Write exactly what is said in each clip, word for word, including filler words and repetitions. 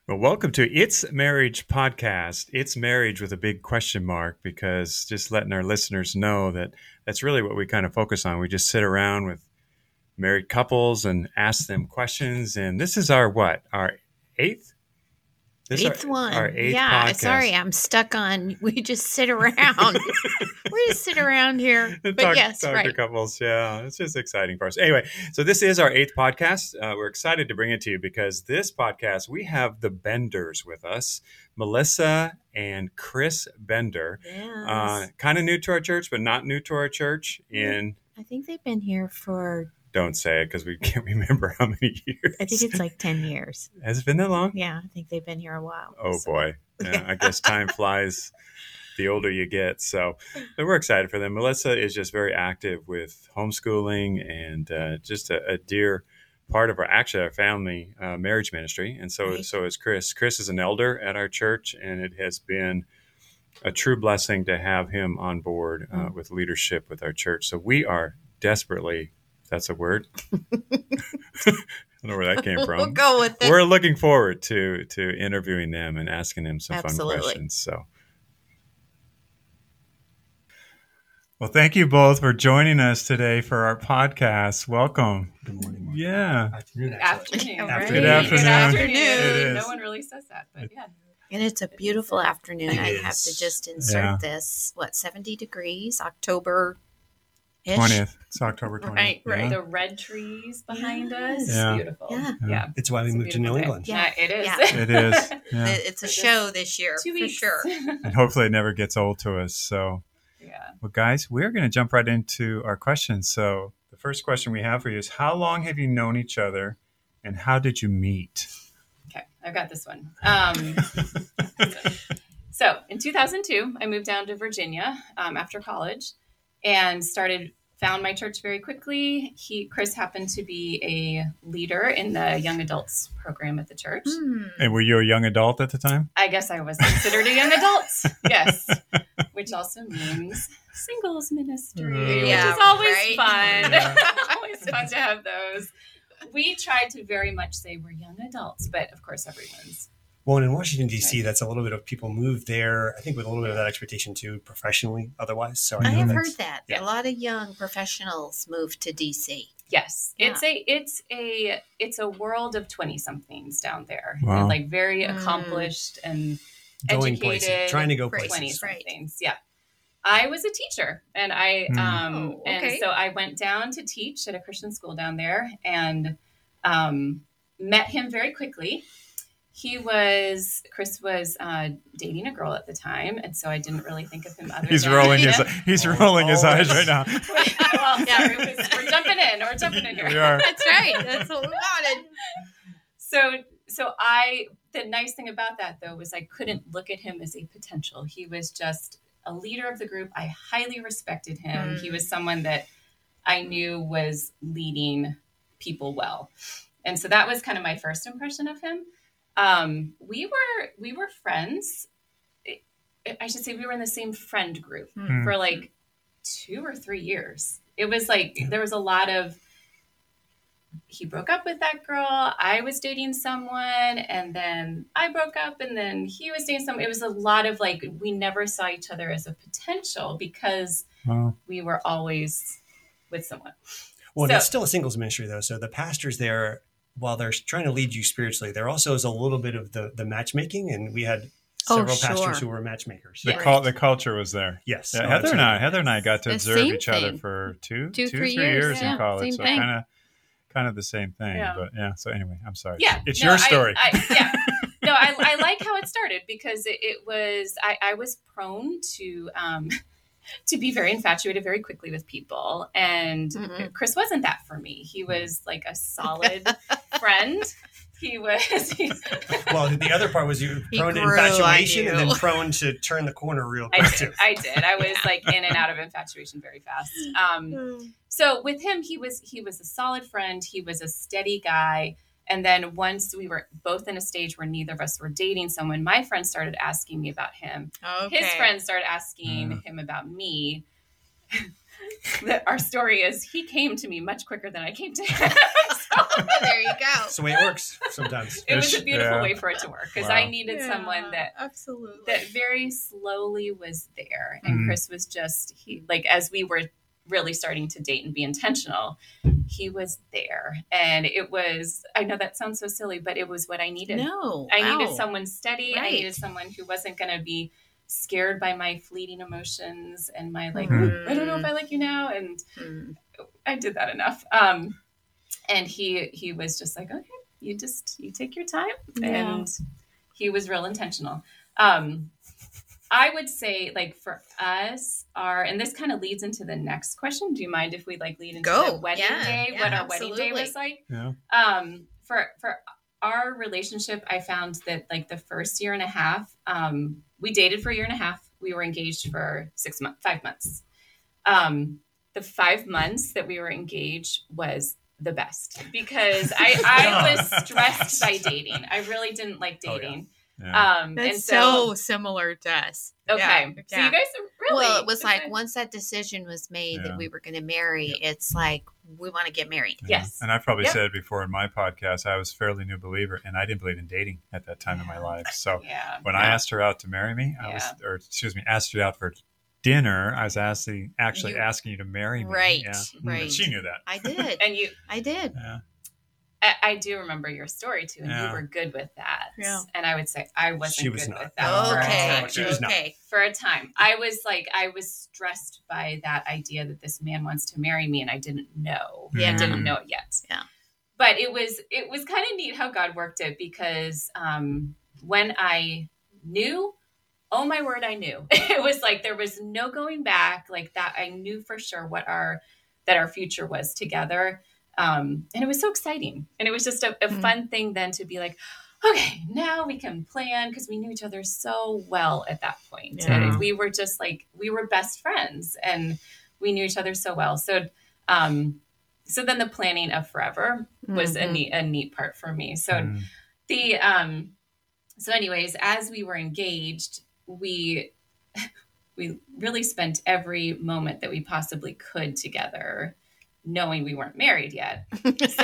Well, welcome to It's Marriage Podcast. It's marriage with a big question mark, because just letting our listeners know that that's really what we kind of focus on. We just sit around with married couples and ask them questions. And this is our what? Our eighth? This Eighth our, one. Our eighth yeah, podcast. sorry, I'm stuck on, we just sit around. we just sit around here. But talk, yes, talk right. to couples. Yeah, it's just exciting for us. Anyway, so this is our eighth podcast. Uh, we're excited to bring it to you because this podcast, we have the Benders with us, Melissa and Chris Bender. Yes. Uh, kind of new to our church, but not new to our church. In I think they've been here for, don't say it because we can't remember how many years. I think it's like ten years. Has it been that long? Yeah, I think they've been here a while. Oh, so. boy. Yeah, I guess time flies the older you get. So, but we're excited for them. Melissa is just very active with homeschooling and uh, just a, a dear part of our, actually, our family uh, marriage ministry. And so, Right. so is Chris. Chris is an elder at our church, and it has been a true blessing to have him on board uh, Mm. with leadership with our church. So we are desperately, if that's a word. I don't know where that came from. We'll go with it. We're looking forward to to interviewing them and asking them some Absolutely. fun questions. So, well, thank you both for joining us today for our podcast. Welcome. Good morning, Mark. Yeah. Afternoon, actually. Afternoon. Right. Good afternoon. Good afternoon. It is. No one really says that, but yeah. And it's a beautiful afternoon. It I is. have to just insert Yeah. this. What, seventy degrees, October? twentieth. It's October twentieth. Right, right. Yeah. The red trees behind us. Yeah. Beautiful. Yeah. Yeah. It's why we It's a moved to New beautiful day. England. Yeah. Yeah, it is. Yeah. It is. Yeah. It's a For show this year, Two for weeks. sure. And hopefully it never gets old to us. So, Yeah. well, guys, we're going to jump right into our questions. So the first question we have for you is, how long have you known each other and how did you meet? Okay, I've got this one. Um, so in two thousand two, I moved down to Virginia um, after college and started found my church very quickly. He Chris happened to be a leader in the young adults program at the church. Hmm. And were you a young adult at the time? I guess I was considered a young adult. Yes. Which also means singles ministry, Mm. which Yeah, is always right. fun. Yeah. Always fun to have those. We tried to very much say we're young adults, but of course everyone's. Well, and in Washington, D C, that's a little bit of people move there, I think, with a little bit of that expectation too, professionally, otherwise. So I know have that's- heard that. yeah. A lot of young professionals move to D C. Yes. Yeah. It's a it's a it's a world of twenty somethings down there. Wow. And like very Mm. accomplished and Going educated, places, trying to go Right. places. twenty Right. somethings. Yeah. I was a teacher and I Mm. um Oh, and okay. so I went down to teach at a Christian school down there and um met him very quickly. He was Chris was uh, dating a girl at the time, and so I didn't really think of him other He's than rolling his Yeah. he's Oh, rolling his eyes right always. now. well, yeah, it was, we're jumping in. We're jumping in here. We are. That's right. That's what we wanted. So, so I. The nice thing about that though was I couldn't look at him as a potential. He was just a leader of the group. I highly respected him. Mm. He was someone that I knew was leading people well, and so that was kind of my first impression of him. Um, we were we were friends. I- I should say we were in the same friend group Hmm. for like two or three years. It was like there was a lot of he broke up with that girl. I was dating someone, and then I broke up, and then he was dating someone. It was a lot of like we never saw each other as a potential because Wow. we were always with someone. Well, and So- it's still a singles ministry, though. So the pastors there, while they're trying to lead you spiritually, there also is a little bit of the, the matchmaking. And we had Oh, several sure. pastors who were matchmakers. The, Yeah. cul- the culture was there. Yes. Yeah, Oh, Heather and absolutely. I, Heather and I got to The observe same each other thing. for two, Two, two, three three years, years yeah, in college. same So thing. kind of, kind of the same thing. Yeah. But yeah. So anyway, I'm sorry. Yeah, It's no, your story. I, I, yeah, no, I, I like how it started because it, it was I, I was prone to um, to be very infatuated very quickly with people, and Mhm. Chris wasn't that for me. He was like a solid friend. He was. He, Well, the other part was you were He prone to grew on infatuation and then you. prone to turn the corner real I quick, did. too. I did. I was like in and out of infatuation very fast. Um, so with him, he was he was a solid friend. He was a steady guy. And then once we were both in a stage where neither of us were dating someone, my friends started asking me about him. Okay. His friends started asking Mm. him about me. that our story is he came to me much quicker than I came to him. So There you go. That's the way it works sometimes. it was a beautiful Yeah. way for it to work because Wow. I needed someone that absolutely that very slowly was there, and Mhm. Chris was just he like as we were really starting to date and be intentional, he was there, and it was I know that sounds so silly, but it was what I needed. No, I needed wow. someone steady. I Right. needed someone who wasn't going to be scared by my fleeting emotions and my like, Mhm. I don't know if I like you now. And Mm. I did that enough. Um, and he, he was just like, okay, you just, you take your time. Yeah. And he was real intentional. Um, I would say like for us our, and this kind of leads into the next question. Do you mind if we like lead into Go. the wedding Yeah. day, Yeah, what our wedding day absolutely. was like? Yeah. Um, for, for our relationship, I found that like the first year and a half, um, we dated for a year and a half. We were engaged for six months, five months. Um, the five months that we were engaged was the best because I, I was stressed by dating. I really didn't like Oh, yeah. dating. Yeah. Um, That's and so, so, similar to us. okay. Yeah. So Yeah. you guys are really, Well, it was like okay. once that decision was made Yeah. that we were going to marry, it's like we want to get married. Yeah. Yes. And I probably Yep. said before in my podcast, I was a fairly new believer and I didn't believe in dating at that time in my life. So yeah. when I asked her out to marry me, I was, or excuse me, asked her out for dinner, I was asking, actually You- asking you to marry me. Right, Yeah. right. But she knew that. I did. And you, I did. Yeah. I, I do remember your story too, and Yeah. you were good with that. Yeah. And I would say I wasn't She was good not. with that for a Okay. time. She was not. Okay. For a time, I was like, I was stressed by that idea that this man wants to marry me, and I didn't know. Yeah. I didn't know it yet. Yeah. But it was it was kind of neat how God worked it because um, when I knew, oh my word, I knew. It was like there was no going back. Like that, I knew for sure what our that our future was together. Um, and it was so exciting. And it was just a, a Mhm. fun thing then to be like, okay, now we can plan because we knew each other so well at that point. Yeah. And we were just like, we were best friends and we knew each other so well. So, um, so then the planning of forever was a Mhm. neat, a neat part for me. So Mm. the, um, so anyways, as we were engaged, we, we really spent every moment that we possibly could together, knowing we weren't married yet. So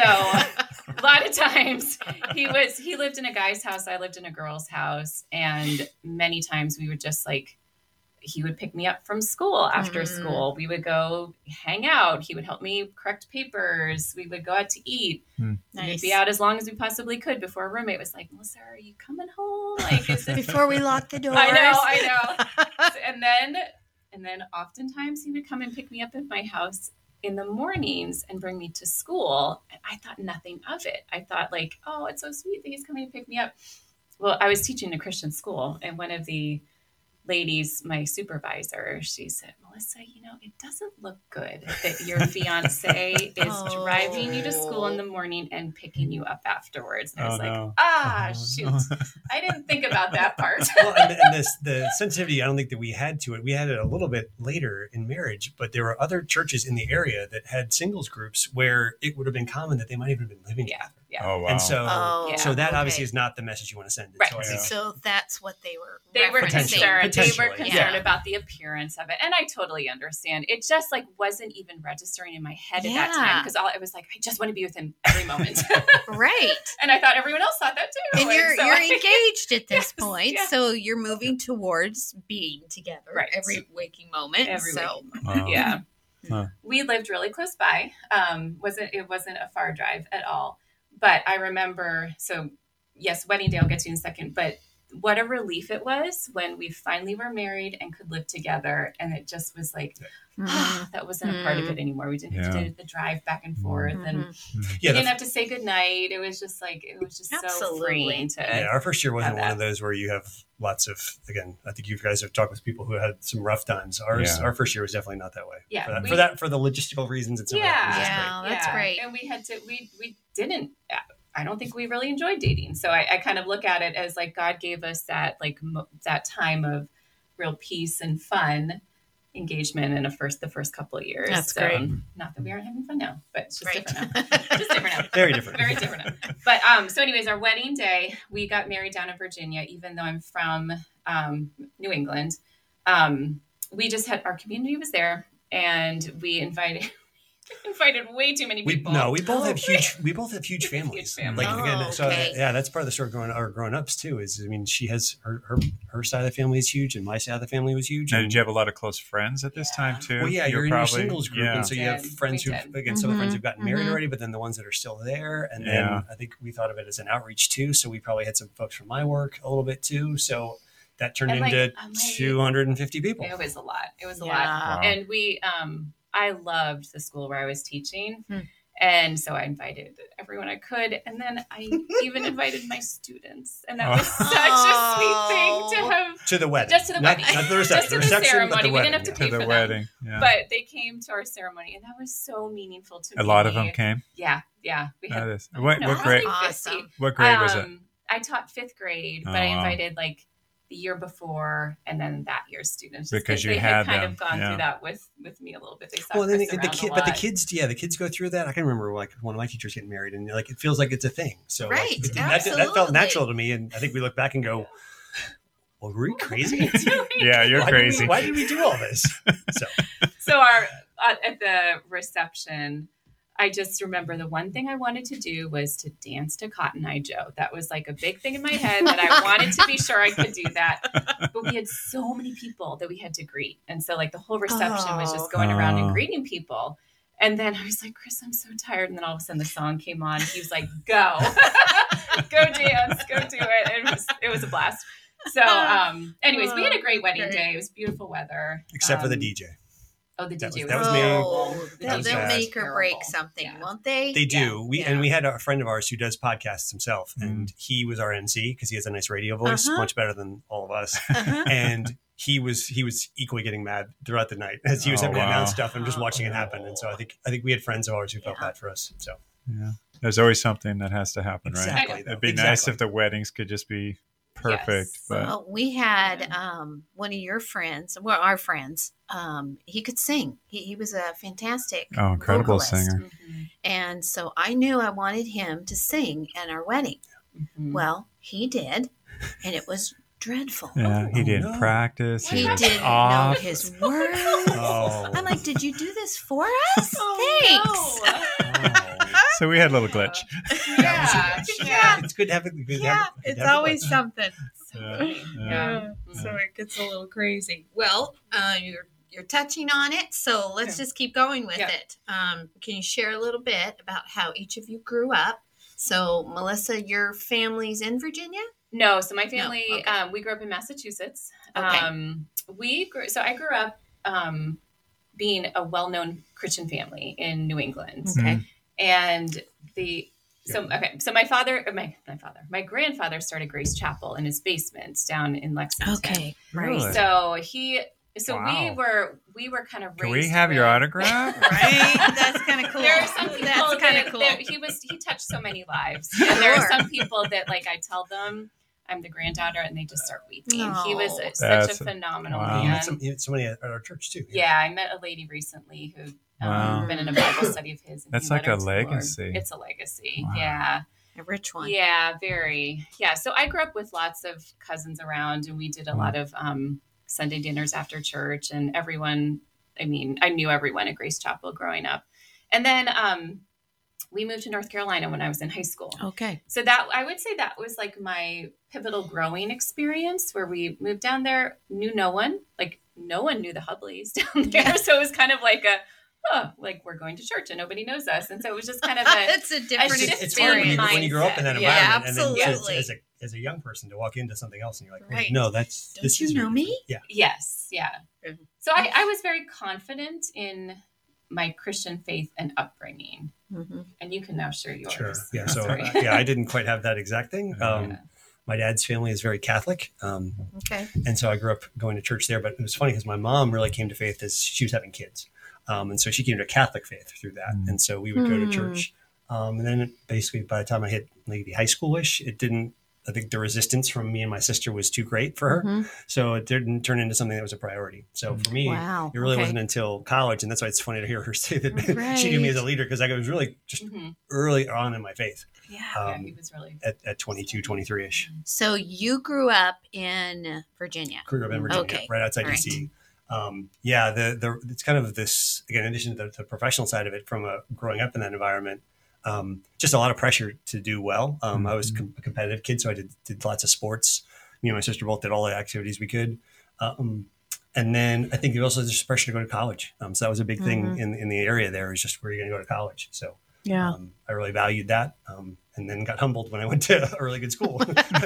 a lot of times he was, he lived in a guy's house. I lived in a girl's house. And many times we would just like, he would pick me up from school after Mhm. school. We would go hang out. He would help me correct papers. We would go out to eat. We'd Nice. be out as long as we possibly could before a roommate was like, Melissa, are you coming home? Like, is this Before we lock the doors. I know, I know. and then and then oftentimes he would come and pick me up at my house in the mornings and bring me to school. And I thought nothing of it. I thought like, oh, it's so sweet that he's coming to pick me up. Well, I was teaching a Christian school, and one of the ladies, my supervisor, she said, Melissa, you know, it doesn't look good that your fiance is Oh. driving you to school in the morning and picking you up afterwards. And I Oh, was like, no. ah, Oh, shoot. no. I didn't think about that part. Well, and, and this, the sensitivity, I don't think that we had to it. We had it a little bit later in marriage, but there were other churches in the area that had singles groups where it would have been common that they might even have been living Yeah. together. Yeah. Oh, wow. And so, Oh, Yeah. so that okay. obviously is not the message you want to send. Right. So I think, So that's what they were. They were Potentially. concerned. They were Potentially. concerned Yeah. about the appearance of it, and I totally understand. It just like wasn't even registering in my head at that Yeah. time because all it was like I just want to be with him every moment, Right. and I thought everyone else thought that too. And you're so you're I- engaged at this Yes, point, yeah. so you're moving towards being together Right. every waking moment. every so week. Wow. Yeah, Huh. we lived really close by. Um, wasn't it wasn't a far drive at all, but I remember. So yes, wedding day I'll get to in a second, but. What a relief it was when we finally were married and could live together. And it just was like, Mhm. that wasn't a part of it anymore. We didn't have Yeah. to do the drive back and forth. And Mhm. yeah, we the, didn't have to say goodnight. It was just like, it was just so Absolutely. freeing to. yeah, our first year wasn't have one of that. those where you have lots of, again, I think you guys have talked with people who had some rough times. Ours, Yeah. our first year was definitely not that way. Yeah, For that, we- for, that, for the logistical reasons and some of that. Yeah. It was just great. Yeah, that's great. And we had to, we, we didn't, I don't think we really enjoyed dating. So I, I kind of look at it as like God gave us that, like mo- that time of real peace and fun engagement in a first, the first couple of years. That's So, great. Not that we aren't having fun now, but it's just Right. different now. Just different now. Very different. Very different now. But um, so anyways, our wedding day, we got married down in Virginia, even though I'm from um, New England. Um, we just had, our community was there. and we invited invited way too many We people. no, we both Oh, have huge. We both have huge families. Huge families. Like Oh, again, so okay. yeah, that's part of the story. Growing our grown ups too is, I mean, she has her, her her side of the family is huge, and my side of the family was huge. Now, and, did you have a lot of close friends at this Yeah. time too? well, yeah, you're, in your singles group, yeah. and so you have Did. friends We who, did. again, some of the friends Mhm, who've gotten married mhm. already, but then the ones that are still there, and Yeah. then I think we thought of it as an outreach too. So we probably had some folks from my work a little bit too. So that turned And, like, into I'm like- two hundred fifty people. It was a lot. It was a Yeah. lot. Wow. And we, um, I loved the school where I was teaching. Hmm. And so I invited everyone I could. And then I even invited my students. And that was Oh. such a sweet thing to have. To the wedding, Just to the not, wedding. not the reception. Just to the reception, but ceremony. the We wedding. didn't have to yeah. pay To the for them. wedding. Yeah. But they came to our ceremony. And that was so meaningful to a me. lot of them came. Yeah. Yeah. We had, That is- I what don't know, what grade? probably Awesome. fifty. What grade was it? Um, I taught fifth grade, but Oh, I wow. invited like the year before and then that year's students just Because you they had kind them, of gone yeah. through that with with me a little bit. They saw Well, then Chris the, the around kid, a but the lot. kids, yeah, the kids go through that. I can remember like one of my teachers getting married, and like it feels like it's a thing. So like, Right, it- that, that felt absolutely. natural to me, and I think we look back and go, "Well, were we crazy? Yeah, you're why crazy. Did we, why did we do all this?" So So our uh, at the reception, I just remember the one thing I wanted to do was to dance to Cotton Eye Joe. That was like a big thing in my head that I wanted to be sure I could do that. But we had so many people that we had to greet. And so like the whole reception was just going around Oh. and greeting people. And then I was like, Chris, I'm so tired. And then all of a sudden the song came on. He was like, go, go dance, go do it. And it was, it was a blast. So um, anyways, we had a great wedding Great. day. It was beautiful weather. except for the Um, D J, Oh, the That D J was- that was me. Oh, The they'll, was they'll bad. make or break Terrible. something, Yeah. won't they? they do. Yeah, we yeah. and we had a friend of ours who does podcasts himself, Mm. and he was our M C because he has a nice radio voice, Uh-huh. much better than all of us. Uh-huh. and he was he was equally getting mad throughout the night as he was Oh, having to wow. announce stuff and just watching it happen. And so I think I think we had friends of ours who felt Yeah. bad for us. So Yeah. There's always something that has to happen, right? exactly, though. It'd be nice Exactly. if the weddings could just be perfect, Yes. but Well, we had um, one of your friends, well, our friends. Um, he could sing. He, he was a fantastic oh, incredible vocalist. singer. Mhm, And so I knew I wanted him to sing at our wedding. mhm. Well, he did, and it was dreadful. Yeah, he Oh, didn't no. practice. He was didn't know off. his words. Oh. I'm like, did you do this for us? Oh, Thanks. Oh. So we had a little glitch. Yeah, yeah. It's good to have it. Good to Yeah, have it- good it's to have it always like something. So Yeah, funny. yeah. Yeah. So it gets a little crazy. Well, uh, you're you're touching on it, so let's Yeah. just keep going with Yeah. it. Um, can you share a little bit about how each of you grew up? So, Melissa, your family's in Virginia? No, so my family, okay. um, we grew up in Massachusetts. Okay. Um, we grew, so I grew up um, being a well-known Christian family in New England, Okay. and the so okay, so my father, or my my father, my grandfather started Grace Chapel in his basement down in Lexington. Okay. Really? Right. So he, so we Wow. were we were kind of Can raised we have your with- autograph? Right? That's kind of cool. There are some people That's kind that, of cool. that he was he touched so many lives, and there are Sure. some people that like I tell them I'm the granddaughter, and they just start weeping. He was a, Aw. such That's- a phenomenal wow. You man. had some, you had somebody at our church too. Yeah, I met a lady recently who um, Wow. been in a Bible study of his. And That's he led like her a to the Lord. legacy. It's a legacy. Wow. Yeah, A rich one. yeah, very. Yeah, so I grew up with lots of cousins around, and we did a Mm. lot of um, Sunday dinners after church, and everyone. I mean, I knew everyone at Grace Chapel growing up, and then um, we moved to North Carolina when I was in high school. Okay. So that I would say that was like my pivotal growing experience where we moved down there, knew no one, like no one knew the Hubleys down there. Yeah. So it was kind of like a, oh, like we're going to church and nobody knows us. And so it was just kind of a, It's a different shift It's, it's hard when you, experience. when you grow up in that Yeah, environment, and then absolutely. as, as a as a young person to walk into something else, and you're like, Right. wait, no, that's Don't this you is know very me? different. Yeah. yes, yeah. Mhm. So I, I was very confident in my Christian faith and upbringing. hmm And you can now share yours. Sure. Yeah. So Sorry. uh, yeah, I didn't quite have that exact thing. Um, Yeah. My dad's family is very Catholic, um, Okay. and so I grew up going to church there. But it was funny because my mom really came to faith as she was having kids, um, and so she came to Catholic faith through that. Mm. And so we would go to Hmm. church, um, and then basically by the time I hit maybe high schoolish, it didn't. I think the resistance from me and my sister was too great for her, Mhm. so it didn't turn into something that was a priority. So for me, Wow. it really Okay. wasn't until college, and that's why it's funny to hear her say that Right. she knew me as a leader because I was really just Mhm. early on in my faith Yeah. Yeah, um, he was really. at, at twenty-two, twenty-three ish. So you grew up in Virginia. Grew up in Virginia, Okay. right outside All right. D C. um, yeah, the the it's kind of this, again, in addition to the, the professional side of it, from a, growing up in that environment, um, just a lot of pressure to do well. Um, mm-hmm. I was com- a competitive kid, so I did, did lots of sports. Me and my sister both did all the activities we could. Um, and then I think there also just pressure to go to college. Um, so that was a big mm-hmm. thing in, in the area there, is just where you're going to go to college. So yeah, um, I really valued that. Um, and then got humbled when I went to a really good school.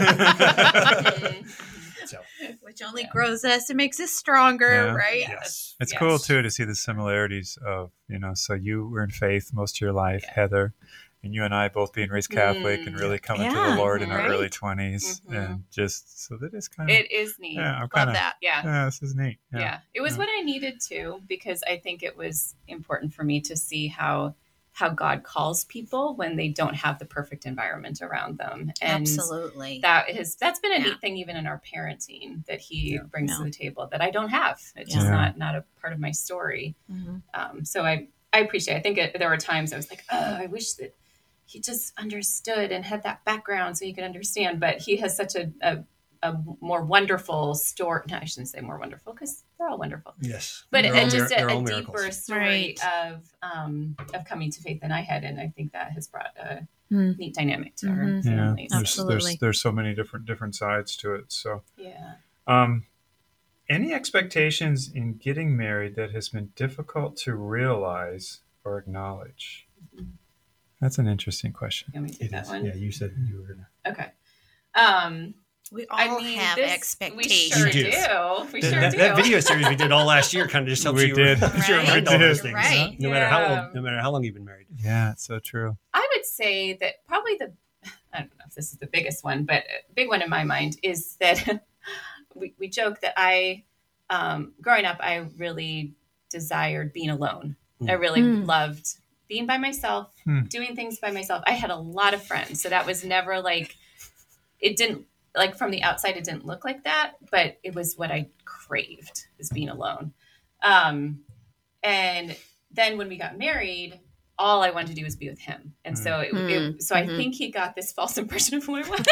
So, which only yeah. grows us and makes us stronger, yeah. right? Yes. It's yes. cool too to see the similarities of, you know, so you were in faith most of your life, yeah. Heather, and you and I both being raised Catholic mm. and really coming yeah, to the Lord in right. our early twenties. Mm-hmm. And just, so that is kind of. It is neat. Yeah, I'm Love kinda, that. Yeah. Yeah, this is neat. Yeah. yeah. It was yeah. what I needed to, because I think it was important for me to see how how God calls people when they don't have the perfect environment around them. And absolutely. That is, that's been a yeah. neat thing, even in our parenting, that he yeah. brings no. to the table that I don't have. It's yeah. just not, not a part of my story. Mm-hmm. Um, so I, I appreciate it. I think it, there were times I was like, oh, I wish that he just understood and had that background so he could understand, but he has such a, a, a more wonderful story. No, I shouldn't say more wonderful, because they're all wonderful. Yes. But they're it, all, just a, a miracles. deeper story right. of um, of coming to faith than I had, and I think that has brought a mm. neat dynamic to mm-hmm. our Yeah, families. there's, Absolutely. there's there's so many different different sides to it. So Yeah. Um, any expectations in getting married that has been difficult to realize or acknowledge? Mm-hmm. That's an interesting question. Can we do It that is. one? Yeah, you said you were going to. Okay. Um, We all I mean, have this- expectations. We sure We do. do. We That, sure that, do. that video series we did all last year kind of just helps We you, did. helps you Right. remind all those You're things. right. No matter how Yeah. old, no matter how long you've been married. Yeah, it's so true. I would say that probably the, I don't know if this is the biggest one, but a big one in my mind is that we, we joke that I, um, growing up, I really desired being alone. Mm. I really Mm. loved being by myself, Mm. doing things by myself. I had a lot of friends. So that was never like, it didn't, like from the outside, it didn't look like that, but it was what I craved, is being alone. Um, and then when we got married, all I wanted to do was be with him. And Mm. so, it, Mm. it, so I Mhm. think he got this false impression of who I was.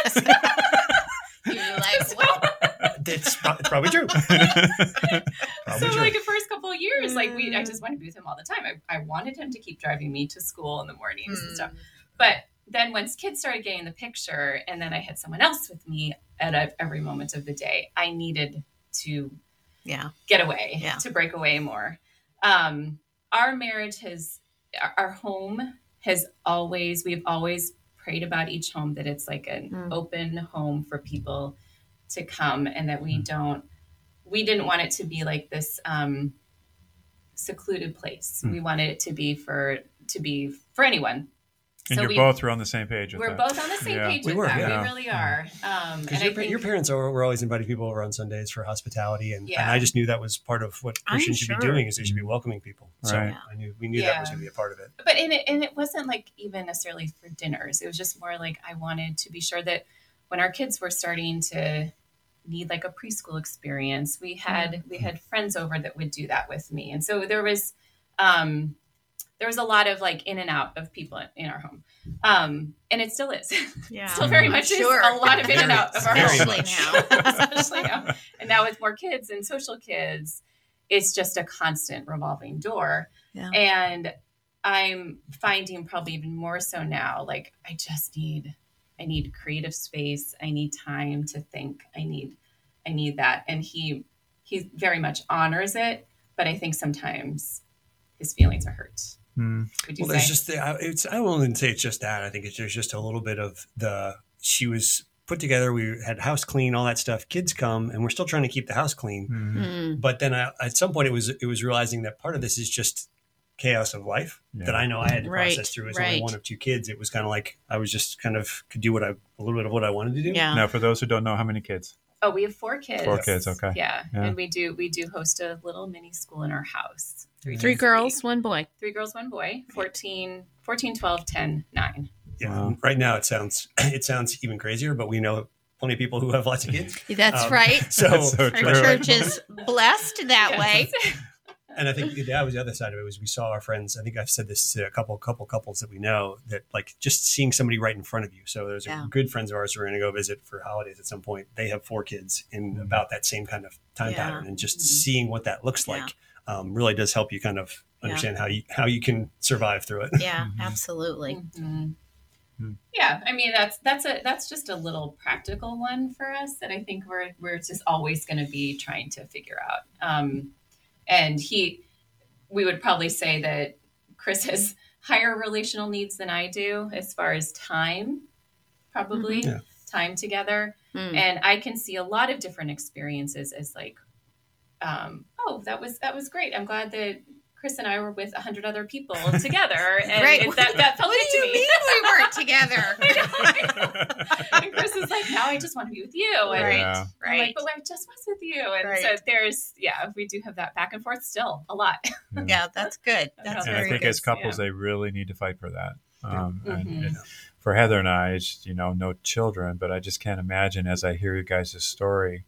You're like, what? It's, pro- it's probably true. Probably so true. like the first couple of years, like we, I just wanted to be with him all the time. I, I wanted him to keep driving me to school in the mornings and stuff. But then once kids started getting the picture, and then I had someone else with me at a, every moment of the day, I needed to Yeah. get away, Yeah. to break away more. Um, our marriage has, our, our home has always, we've always prayed about each home that it's like an Mm. open home for people to come, and that we don't, we didn't want it to be like this um, secluded place. Mm. We wanted it to be for, to be for anyone. And So you're we- both were on the same page with We're that. both on the same Yeah. page We with were, that. yeah. We really are. Um, and Because I your, think, your parents are, were always inviting people over on Sundays for hospitality, and, Yeah. and I just knew that was part of what I'm Christians should sure. be doing, is they should be welcoming people. So Right. I knew we knew that was Yeah. going to be a part of it. but and it, and it wasn't like even necessarily for dinners. It was just more like I wanted to be sure that when our kids were starting to need like a preschool experience, we had we had friends over that would do that with me, and so there was um, there was a lot of like in and out of people in, in our home, um, and it still is. Yeah. Still very much Sure. is a lot of in and Very- out of our very home. much. Especially now. And now with more kids and social kids, it's just a constant revolving door. Yeah. And I'm finding probably even more so now, like I just need, I need creative space. I need time to think. I need, I need that. And he, he very much honors it, but I think sometimes his feelings are hurt. Mm. Would you Well, there's say? just the, I- it's. I wouldn't say it's just that. I think it's there's just a little bit of the. She was put together. We had house clean, all that stuff. Kids come, and we're still trying to keep the house clean. Mhm. Mm. But then I, at some point, it was it was realizing that part of this is just chaos of life Yeah. that I know I had to Right, process through as right. only one of two kids. It was kind of like I was just kind of could do what I a little bit of what I wanted to do. Yeah. Now, for those who don't know, how many kids? Oh, we have four kids. Four kids, okay. Yeah. Yeah. And we do we do host a little mini school in our house. Three days a girls, week. one boy. Three girls, one boy. fourteen, fourteen, twelve, ten, nine. Yeah. Wow. Right now, it sounds it sounds even crazier, but we know plenty of people who have lots of kids. That's Um, right. So, That's so Our true. church is blessed that way. And I think that was the other side of it was we saw our friends. I think I've said this to a couple, couple couples that we know that like just seeing somebody right in front of you. So there's Yeah. a good friends of ours who are going to go visit for holidays at some point. They have four kids in about that same kind of time Yeah. pattern, and just Mhm. seeing what that looks like um, really does help you kind of Yeah. understand how you how you can survive through it. Yeah, Mhm. absolutely. Mhm. Hmm. Yeah, I mean that's that's a that's just a little practical one for us that I think we're we're just always going to be trying to figure out. Um, and he, we would probably say that Chris has higher relational needs than I do as far as time, probably Mhm. Yeah. time together. Mm. And I can see a lot of different experiences as like, um, oh, that was that was great. I'm glad that Chris and I were with a hundred other people together, and Right. it- that, that felt What good do to you me. mean we weren't together? I know, I know. And Chris is like, now I just want to be with you. And Right, Yeah. I'm right. like, but I just was with you. And Right. so there's, yeah, we do have that back and forth still a lot. Yeah, that's good. That's And And I very think good. as couples, yeah. they really need to fight for that. Um, Mhm. and, and for Heather and I, it's, you know, no children, but I just can't imagine as I hear you guys' story,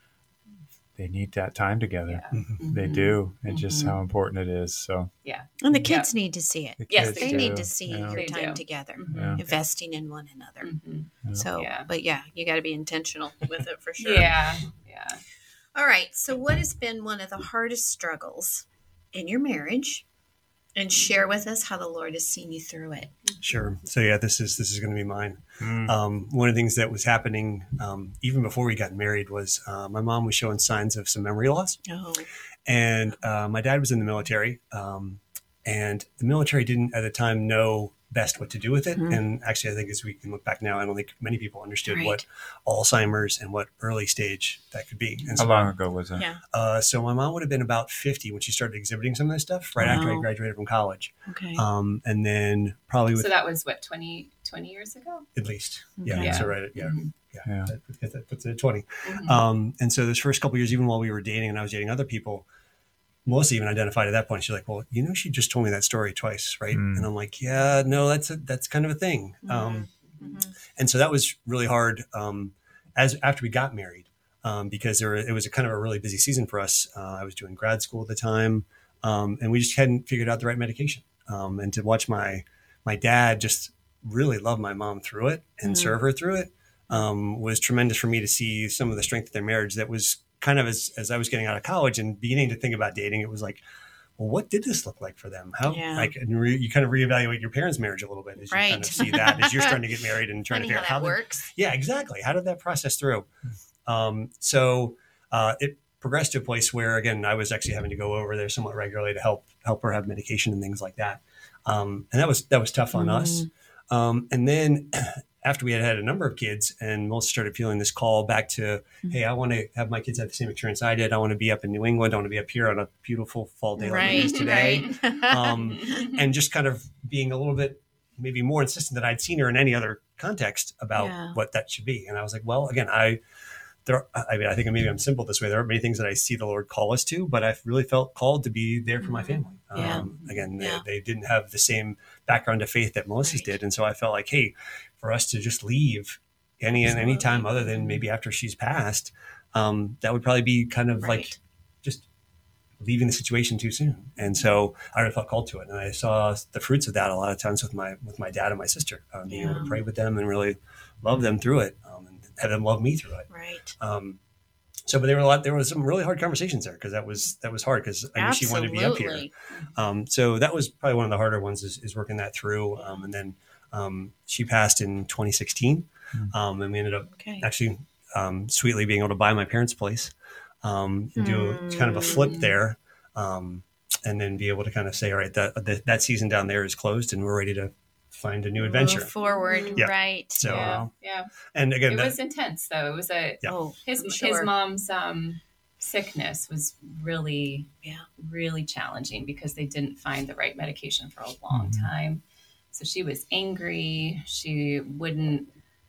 they need that time together. Yeah. Mhm. They Mhm. do, and just Mhm. how important it is. So And the kids need to see it. the Yes, kids They do. need to see Yeah. your They time do. together, Mhm. Yeah. investing in one another. Mhm. Yeah. So, Yeah. but yeah, you got to be intentional with it for sure. Yeah. Yeah. All right. So, what has been one of the hardest struggles in your marriage? And share with us how the Lord has seen you through it. Sure. So yeah, this is this is going to be mine. Mm. Um, one of the things that was happening um, even before we got married was uh, my mom was showing signs of some memory loss, Oh, and uh, my dad was in the military, um, and the military didn't at the time know best what to do with it. Mhm. And actually, I think as we can look back now, I don't think many people understood Right. what Alzheimer's and what early stage that could be. And How so, long ago was that? yeah. uh, so my mom would have been about fifty when she started exhibiting some of this stuff right after I Wow. graduated from college, Okay. um, and then probably with So that was what, twenty, twenty years ago? at least, yeah. Okay. So right, yeah. Mhm. Yeah, Yeah. That, that, that puts it at twenty. Mhm. Um, and so those first couple years, even while we were dating and I was dating other people, Melissa even identified at that point. She's like, "Well, you know, she just told me that story twice, right?" Mm. And I'm like, "Yeah, no, that's a, that's kind of a thing." Um, Mhm. and so that was really hard um, as after we got married um, because there were, it was a kind of a really busy season for us. Uh, I was doing grad school at the time, um, and we just hadn't figured out the right medication. Um, and to watch my my dad just really love my mom through it and Mhm. serve her through it um, was tremendous for me to see some of the strength of their marriage. That was kind of as as I was getting out of college and beginning to think about dating. It was like, well, what did this look like for them? How Yeah. like and re, you kind of reevaluate your parents' marriage a little bit as you Right. kind of see that as you're starting to get married and trying Funny to figure how out that how did- works. yeah, exactly. How did that process through? Um, so uh, it progressed to a place where, again, I was actually having to go over there somewhat regularly to help help her have medication and things like that. Um, and that was that was tough on us. Um, and then after we had had a number of kids, and Melissa started feeling this call back to, hey, I want to have my kids have the same experience I did. I want to be up in New England. I want to be up here on a beautiful fall day like it is today. Right. Um, and just kind of being a little bit maybe more insistent that I'd seen her in any other context about Yeah. what that should be. And I was like, well, again, I, there, I mean, I think maybe I'm simple this way. There are many things that I see the Lord call us to, but I've really felt called to be there for my family. Yeah. Um, again, Yeah. they, they didn't have the same background of faith that Melissa's Right. did. And so I felt like, hey, for us to just leave any, and any time other than maybe after she's passed, um, that would probably be kind of Right. like just leaving the situation too soon. And so I really felt called to it. And I saw the fruits of that a lot of times with my, with my dad and my sister, um, being able Yeah. to pray with them and really love them through it, um, and have them love me through it. Right. Um, so, but there were a lot, there was some really hard conversations there because that was, that was hard because I knew she wanted to be up here. Absolutely. Um, so that was probably one of the harder ones is, is working that through. Um, and then um, she passed in twenty sixteen. Um, and we ended up Okay. actually um, sweetly being able to buy my parents' place um, and do a, kind of a flip Hmm. there. Um, and then be able to kind of say, all right, that, that, that season down there is closed and we're ready to find a new adventure. Move forward. Yeah. Right. So, Yeah. uh, Yeah. and again, It that, was intense though. It was a, Yeah. Oh, his, I'm sure. his mom's um, sickness was really, Yeah. really challenging because they didn't find the right medication for a long Mhm. time. So she was angry. She wouldn't,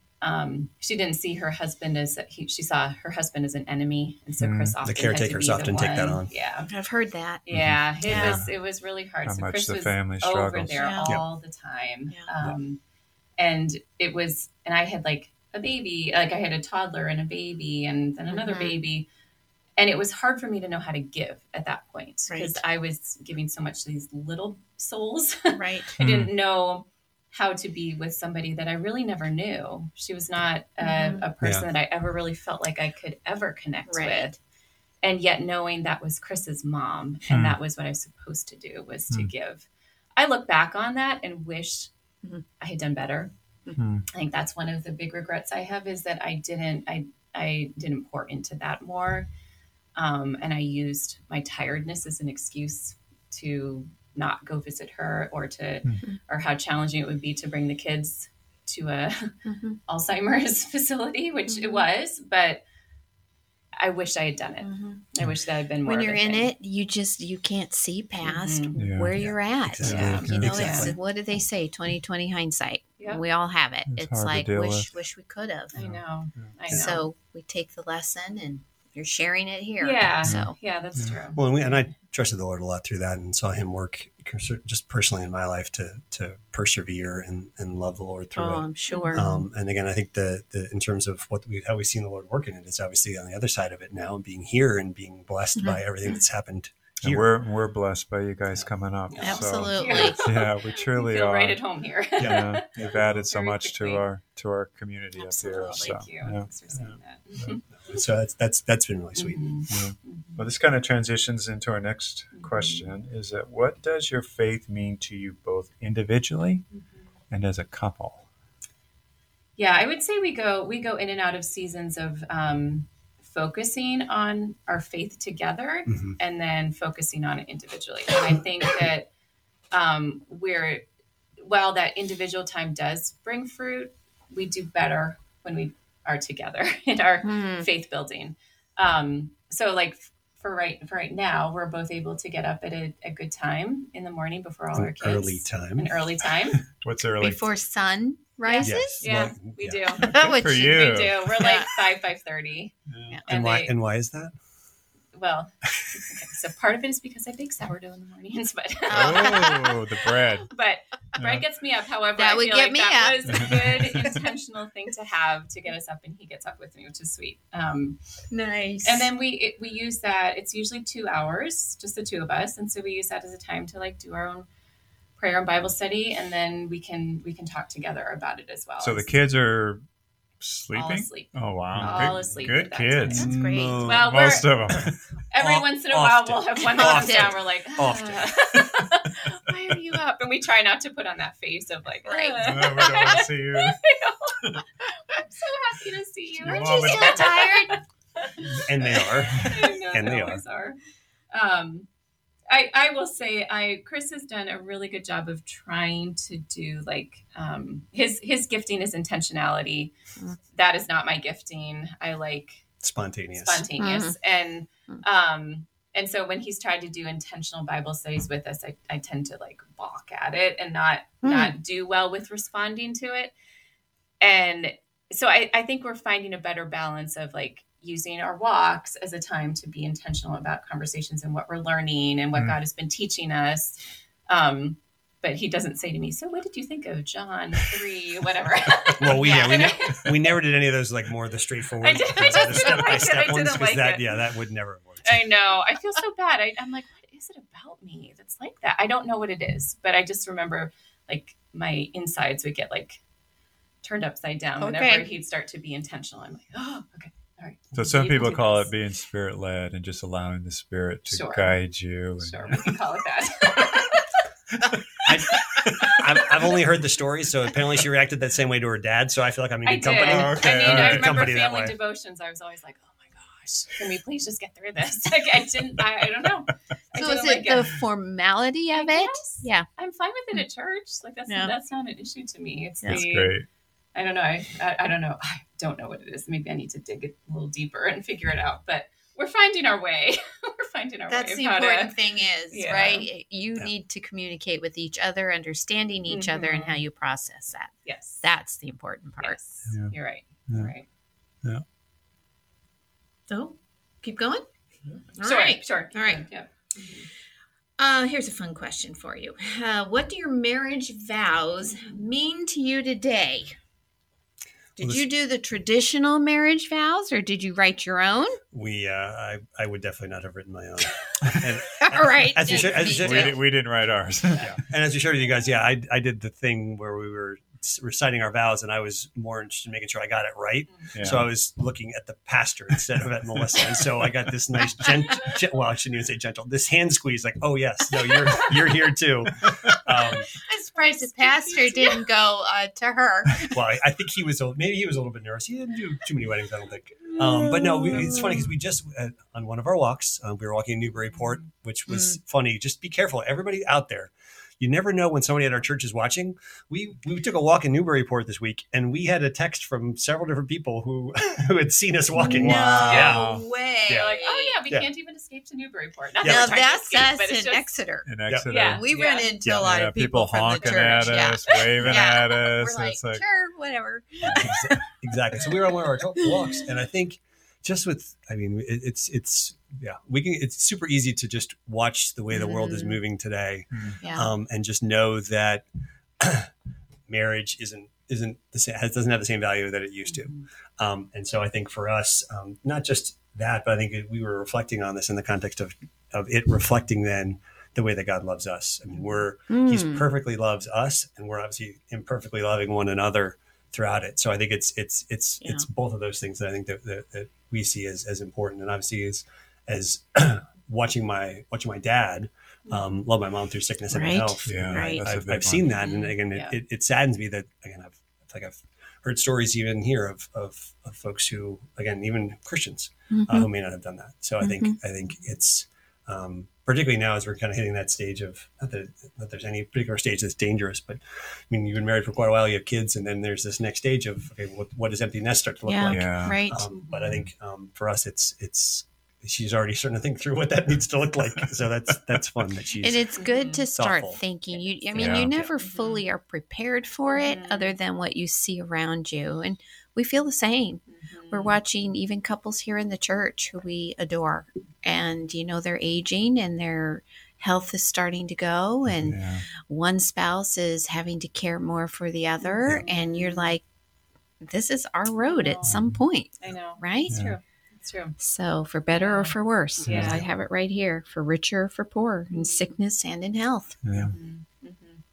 um, she didn't see her husband as, he, she saw her husband as an enemy. And so Mm. Chris The often had to caretakers be the often take that one- on. Yeah. I've heard that. Yeah. It Yeah. was, it was really hard. How so much Chris the was family over struggles. there Yeah. all the time. Yeah. Um, and it was, and I had like a baby, like I had a toddler and a baby and then another Mhm. baby. And it was hard for me to know how to give at that point because Right. I was giving so much to these little souls. Right. I didn't know how to be with somebody that I really never knew. She was not a, Mhm. a person Yeah. that I ever really felt like I could ever connect Right. with. And yet knowing that was Chris's mom Hmm. and that was what I was supposed to do was to Hmm. give. I look back on that and wish Mhm. I had done better. Hmm. I think that's one of the big regrets I have is that I didn't I I didn't pour into that more. Um, and I used my tiredness as an excuse to not go visit her or to Mhm. or how challenging it would be to bring the kids to a Mhm. Alzheimer's facility, which it Mhm. was, but I wish I had done it. Mhm. I wish that had been more When of you're a in thing. it, you just you can't see past Mhm. Yeah. where Yeah, you're at. exactly. You know, Exactly. it's what do they say? twenty twenty hindsight. Yep. We all have it. It's It's, hard to like deal wish with. wish we could have. I know. I know. So we take the lesson and you're sharing it here. yeah. So Yeah, that's Yeah. true. Well, and, we, and I trusted the Lord a lot through that and saw him work just personally in my life to to persevere and, and love the Lord through oh, it. I'm sure. Um, and again, I think the, the in terms of what we how we've seen the Lord work in it, it's obviously on the other side of it now, and being here and being blessed Mhm. by everything that's happened And here. we're we're blessed by you guys coming up. Absolutely. So, yeah, we I truly feel are. right at home here. Yeah, you've added so Very much quickly. to our to our community Absolutely. up here. So Thank you. yeah. Thanks for saying that. So that's that's that's been really sweet. Mhm. Yeah. Mhm. Well, this kind of transitions into our next Mhm. question: Is that what does your faith mean to you both individually Mhm. and as a couple? Yeah, I would say we go we go in and out of seasons of um, focusing on our faith together Mhm. and then focusing on it individually. And I think that um, we're while that individual time does bring fruit, we do better when we are together in our Hmm. faith building. Um, so like for right for right now, we're both able to get up at a, a good time in the morning before all our An kids. early time. An early time. What's early? Before sun rises. Yes. Yeah, Well, we yeah. do. Good Which for is- you. We do. We're like five, five thirty. Yeah. And, And why they- and why is that? Well, okay, so part of it is because I bake sourdough in the mornings, but Oh, the bread. but Yeah. bread gets me up. However, That I would feel get like me that up. was a good intentional thing to have to get us up, and he gets up with me, which is sweet. Um, Nice. and then we it, we use that. It's usually two hours, just the two of us, and so we use that as a time to like do our own prayer and Bible study, and then we can we can talk together about it as well. So the kids are all sleeping. asleep. Oh wow, All good, asleep good at that kids. time. That's great. No. Well, we're Most of them. every Off- once in a while often. we'll have one that comes Often. down. We're like, Often. "Ah, why are you up? And we try not to put on that face of like, Right. Oh, we don't want to see you. I'm so happy to see you. Your Aren't mom you and still dad. tired? And they are. I know, And they always are. Um, I, I will say I Chris has done a really good job of trying to do like um, his his gifting is intentionality. Mm. That is not my gifting. I like Spontaneous. spontaneous and um and so when he's tried to do intentional Bible studies with us, I, I tend to like balk at it and not Hmm. not do well with responding to it. And so I, I think we're finding a better balance of like using our walks as a time to be intentional about conversations and what we're learning and what Mm. God has been teaching us. Um, but he doesn't say to me, so what did you think of John three, whatever. Well, we yeah, we, And ne- I- we never did any of those like more the straightforward, I did- I the just didn't step by like it. I step ones didn't because like that it. yeah that would never have worked. I know. I feel so bad. I, I'm like, what is it about me that's like that? I don't know what it is, but I just remember like my insides would get like turned upside down Okay. whenever he'd start to be intentional. I'm like, oh, okay, all right. So some You can people do call this. it being spirit led and just allowing the spirit to Sure. guide you. And, Sure, we can call it that. I, I've, I've only heard the story, so apparently she reacted that same way to her dad. So I feel like I'm in I good did. company. Oh, okay. I mean, I'm in I good remember company that family way. devotions. I was always like, oh my gosh, can we please just get through this? Like, I didn't. I, I don't know. I So didn't is it like the formality of I it? guess. Yeah. I'm fine with it at church. Like that's Yeah. that's not an issue to me. It's That's the great. I don't know. I, I I don't know. I don't know what it is. Maybe I need to dig a little deeper and figure it out. But we're finding our way. we're finding our That's way. the of how important to, thing is, Yeah. right? You Yeah. need to communicate with each other, understanding each other, and Mhm. how you process that. Yes. That's the important part. Yes. Yeah. You're right. Yeah. You're right. So, keep going. All sure. right. Sure. All right. Yeah. Uh, here's a fun question for you. Uh, what do your marriage vows mean to you today? Did Well, you do the traditional marriage vows or did you write your own? We, uh, I, I would definitely not have written my own. And, All right. As you, should, as you Me should, We, too. did, we didn't write ours. yeah. And as we shared with you guys, yeah, I, I did the thing where we were reciting our vows, and I was more interested in making sure I got it right. Yeah. So I was looking at the pastor instead of at Melissa, and so I got this nice, gent, gent, well, I shouldn't even say gentle, this hand squeeze, like, oh yes, no, you're you're here too. Um, I'm surprised the pastor didn't go uh, to her. well, I, I think he was, a- maybe he was a little bit nervous. He didn't do too many weddings, I don't think. Um, but no, we, it's funny because we just, uh, on one of our walks, uh, we were walking in Newburyport, which was funny. Just be careful, everybody out there. You never know when somebody at our church is watching. We we took a walk in Newburyport this week, and we had a text from several different people who who had seen us walking. No Wow. way. Yeah. They're like, oh yeah, we Yeah. can't even escape to Newburyport. Not Yeah. that Now we're trying to that's escape, us but it's in just- Exeter. In Exeter. Yeah. We Yeah. run into Yeah. a lot Yeah, of people, from the honking church. at yeah. us, waving Yeah. at us. We're like, It's like, sure, whatever. Exa- exactly. So we were on one of our walks, and I think just with, I mean, it, it's it's yeah, we can. It's super easy to just watch the way the world is Mhm. moving today, Yeah. um, and just know that marriage isn't isn't the same, has, doesn't have the same value that it used to. Um, and so I think for us, um, not just that, but I think it, we were reflecting on this in the context of of it reflecting then the way that God loves us. I mean, we're He's Mm. perfectly loves us, and we're obviously imperfectly loving one another throughout it. So I think it's it's it's Yeah. it's both of those things that I think that, that, that we see as, as important, and obviously as as watching my watching my dad um, love my mom through sickness and Right. health. Yeah, And Right. I, that's a I've, big I've seen one. that, and again, Yeah. it, it, it saddens me that again I've it's like I've heard stories even here of of, of folks who again even Christians Mhm. uh, who may not have done that. So I think I think it's um, particularly now as we're kind of hitting that stage of not that, that there's any particular stage that's dangerous, but I mean you've been married for quite a while, you have kids, and then there's this next stage of okay, what, what does empty nest start to look Yeah. like? Yeah. Right. Um, but I think um, for us, it's it's she's already starting to think through what that needs to look like. So that's that's fun that she's And it's good to start Thoughtful. thinking. You, I mean, Yeah. you never Yeah. fully are prepared for it, Mhm. other than what you see around you. And we feel the same. We're watching even couples here in the church who we adore, and you know they're aging and their health is starting to go, and Yeah. one spouse is having to care more for the other, and you're like, this is our road at some point, I know. right? It's Yeah. true. It's true. So for better or for worse, Yeah. I have it right here, for richer or for poor, in sickness and in health. Yeah. Mm-hmm.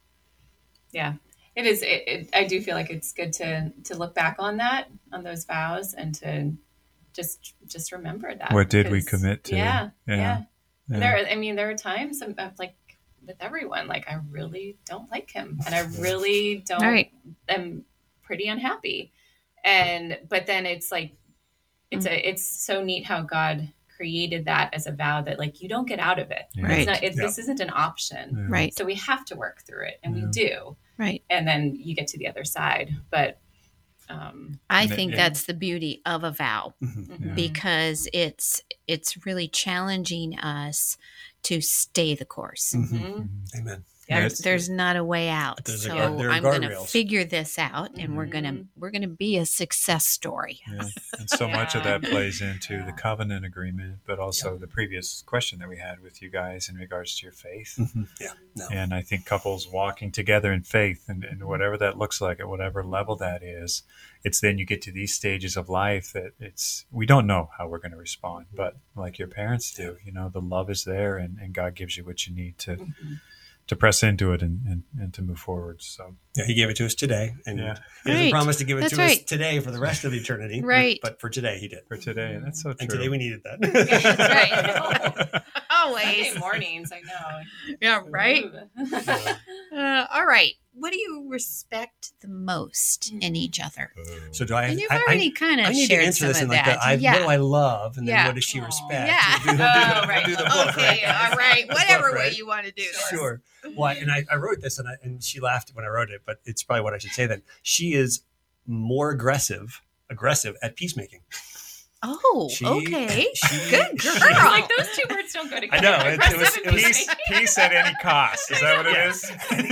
Yeah, it is. It, it, I do feel like it's good to to look back on that, on those vows, and to just just remember that. What did we because- commit to? Yeah, yeah. Yeah. And There, I mean, there are times of, of like with everyone, like I really don't like him, and I really don't. Right. am pretty unhappy, and but then it's like it's a it's so neat how God created that as a vow that like you don't get out of it. Yeah. Right. It's not, it, Yeah. This isn't an option. Yeah. Right, So we have to work through it, and Yeah. we do. right. And then you get to the other side. But um, I And it- think it- that's the beauty of a vow, Mhm. Yeah. because it's it's really challenging us to stay the course. Mhm. mhm. Amen. Yeah, There's, there's not a way out. There's a so guard- there are I'm going to guardrails. figure this out, and we're going to Mhm. we're going to be a success story. Yeah. And so much of Yeah. that plays into Yeah. the covenant agreement, but also the previous question that we had with you guys in regards to your faith. Mhm. Yeah. No. And I think couples walking together in faith, and, and whatever that looks like at whatever level that is, it's then you get to these stages of life that it's, we don't know how we're going to respond, but like your parents do, you know, the love is there, and, and God gives you what you need to, Mhm. to press into it and, and, and to move forward. So, Yeah, he gave it to us today, and yeah, he doesn't Right. promise to give it That's to right. us today for the rest of eternity. Right. But for today, he did. for today, that's so true. And today we needed that. That's right. Sunday Always. mornings, I know. Yeah, right. Ooh. Uh, all right. What do you respect the most in each other? So do I? And you've I, already I, kind of I need to shared answer some this of in like that. the I, yeah. what do I love, and then Yeah. what does she Aw. respect? Yeah. We'll do, we'll do, Oh, we'll right. do the book, Okay. right? All right. The Whatever book, way right? you want to do this. Sure. Well, and I, I wrote this, and I, and she laughed when I wrote it, but it's probably what I should say then. She is more aggressive, aggressive at peacemaking. Oh, She- okay. she- Good girl. she- Like those two words don't go together. I know, it- it was- Aggressive it and was- Peace, peacemaking. peace at any cost. Is that what it Yes.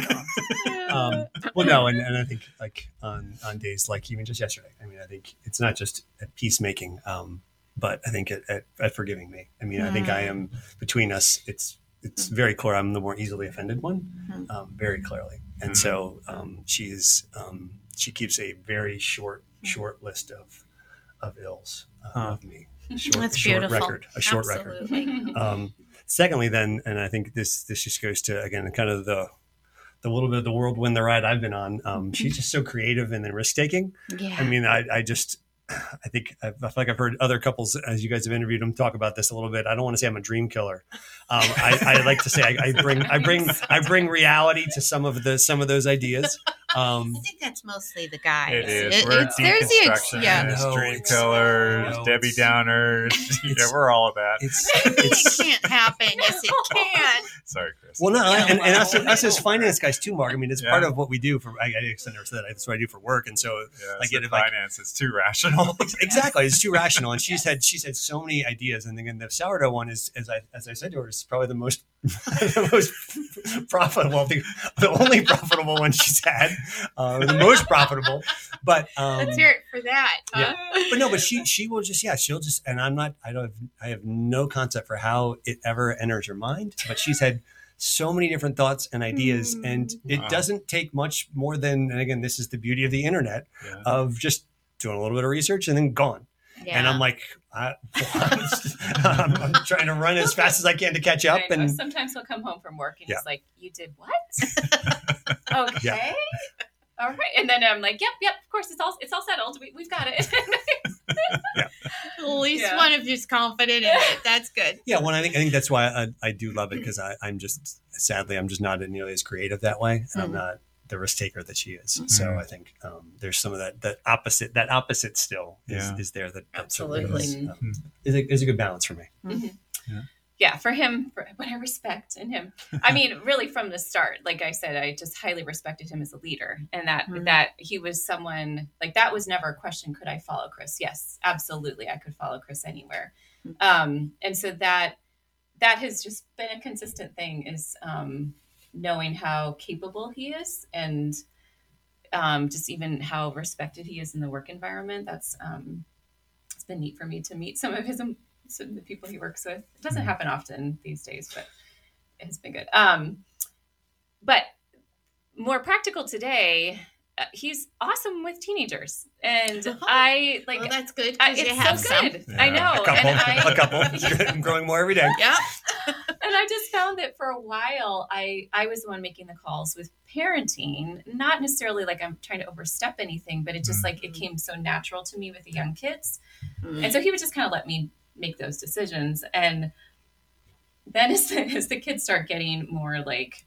is? um, well, no, and, and I think like on on days like even just yesterday. I mean, I think it's not just at peacemaking, um, but I think at, at, at forgiving me. I mean, I think I am between us. It's it's very clear. I'm the more easily offended one, um, very clearly, and so um, she's um, she keeps a very short short list of of ills uh, Huh. of me. Short, That's short beautiful. record, a short record. Absolutely. Um, secondly, then, and I think this this just goes to again kind of the the little bit of the whirlwind the ride I've been on. Um, she's just so creative and then risk taking. Yeah. I mean, I, I just I think I feel like I've heard other couples as you guys have interviewed them talk about this a little bit. I don't want to say I'm a dream killer. Um, I, I like to say I, I bring I bring I bring reality to some of the some of those ideas. Um, I think that's mostly the guys. It is. It- we're it's- there's the ex- deconstructionists, yeah. No, dream it's- killers, no, Debbie it's- Downers. yeah, it's- we're all of that. it's it it's can't happen. Yes, it can. Sorry, Chris. well, no, Yeah, and, and us, well, us as finance guys too, Mark. I mean, it's Yeah. part of what we do for. I, I never said that. That's what I do for work, and so yeah, like, it's the if I- finance is too rational. exactly, it's too rational. And she's had she's had so many ideas, and then the sourdough one is, as I as I said to her, is probably the most the most profitable, the, the only profitable one she's had, uh, the most profitable. But um, Let's hear it for that. Huh? but no, but she she will just yeah she'll just and I'm not I don't have, I have no concept for how it ever enters her mind. But she's had so many different thoughts and ideas, Mm. and it Wow. doesn't take much more than. And again, this is the beauty of the internet yeah. of just doing a little bit of research and then gone. Yeah. And I'm like, I, I'm, I'm trying to run as fast as I can to catch up. I know. And Sometimes he'll come home from work and Yeah. he's like, "You did what?" Okay. All right. And then I'm like, "Yep, yep. Of course, it's all it's all settled. We, we've got it." At least Yeah. one of you's confident in it. That's good. yeah, well, I think I think that's why I, I do love it because I I'm just sadly I'm just not nearly as creative that way, and I'm Mhm. not the risk taker that she is. Mhm. So I think um, there's some of that that opposite that opposite still is, Yeah. is there that that Absolutely. certainly is, um, is, a, is a good balance for me. Yeah, for him, for what I respect in him. I mean, really from the start, like I said, I just highly respected him as a leader, and that Mhm. that he was someone like that was never a question. Could I follow Chris? Yes, absolutely, I could follow Chris anywhere. Um, and so that that has just been a consistent thing is um, knowing how capable he is, and um, just even how respected he is in the work environment. That's um, it's been neat for me to meet some of his some of the people he works with. It doesn't happen often these days, but it has been good. Um, but more practical today, uh, he's awesome with teenagers, and Oh. I like. Well, that's good I, because you it's have so some. good. Yeah. I know, A couple, and I, a couple, I'm growing more every day. Yeah. and I just found that for a while, I I was the one making the calls with parenting, not necessarily like I'm trying to overstep anything, but it just Mm. like it came so natural to me with the young kids. Mm. And so he would just kind of let me make those decisions. And then as the, as the kids start getting more like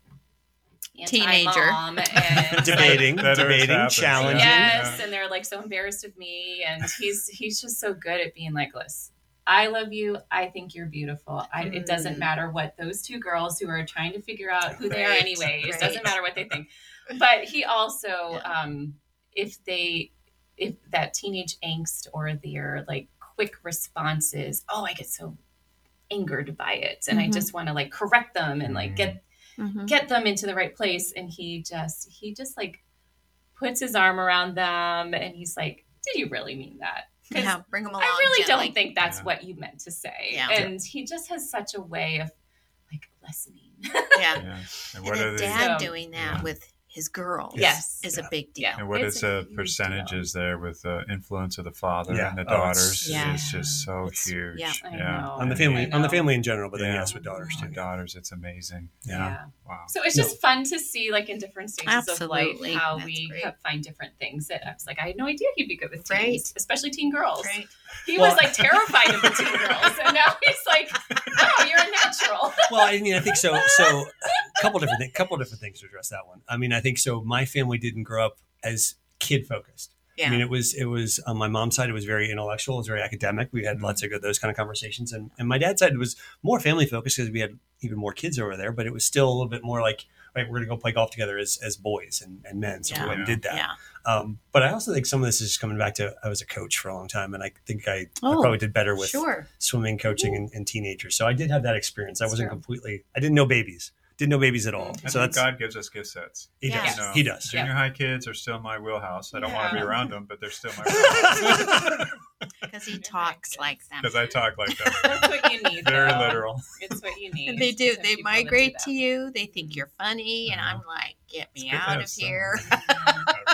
Teenager. anti-mom and Debating, That always debating, happens, challenging. yes, and they're like so embarrassed of me. And he's he's just so good at being like, listen, I love you. I think you're beautiful. I, it doesn't Mm. matter what those two girls who are trying to figure out who they are Right, anyways. It right. doesn't matter what they think. But he also, um, if they, if that teenage angst or their like quick responses, oh, I get so angered by it, and I Mhm. just want to like correct them and like get Mhm. get them into the right place. And he just he just like puts his arm around them, and he's like, "Did you really mean that?" 'Cause Yeah, bring them along. I really gently. don't think that's Yeah. what you meant to say. Yeah. And he just has such a way of like listening. Yeah. Yeah. And And what a are the dad So- doing that Yeah. with his girls Yes. is Yeah. a big deal. Yeah. and what It's is a the huge percentages there with the influence of the father Yeah. and the Oh, it's- daughters Yeah. is just so It's- huge. yeah. I yeah. know. On the And family, I on the know. family in general, but then Yeah. yes, with daughters My too. daughters, it's amazing. Yeah. Yeah. Wow. So it's just fun to see, like in different stages Absolutely. of life, how That's we great. have, find different things that I was like, I had no idea he'd be good with teens, Right. especially teen girls. Right. He Well- was like terrified of the teen girls, and now he's like, "Oh, you're a natural." Well, I mean, I think so. So, a couple different things. Couple different things to address that one. I mean, I think so. My family didn't grow up as kid focused. Yeah. I mean, it was it was on my mom's side. It was very intellectual. It was very academic. We had lots of good, those kind of conversations. And and my dad's side was more family focused because we had even more kids over there. But it was still a little bit more like, right, we're gonna go play golf together as as boys and, and men. So Yeah. we went and did that. Yeah. Um, but I also think some of this is just coming back to I was a coach for a long time, and I think I, I Oh, probably did better with Sure. swimming coaching and, and teenagers. So I did have that experience. I wasn't Sure. completely. I didn't know babies. Didn't know babies at all. I So think that's God gives us gift sets. he Yeah. does. You know, He does. Junior high kids are still my wheelhouse. I don't want to be Yeah. around them, but they're still my wheelhouse Because he talks like them. because I talk like that. That's what you need. Very though. literal. It's what you need. And they do. to They people that do migrate that. to you. They think you're funny, and Uh-huh. I'm like, get It's me good to out have of some- here. I've heard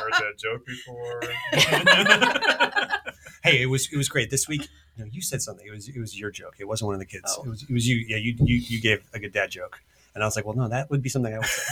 heard that joke before. Hey, it was it was great this week. You know, you said something. It was it was your joke. It wasn't one of the kids. Oh. It was it was you. Yeah, you you you gave a good dad joke, and I was like, well, no, that would be something I would say.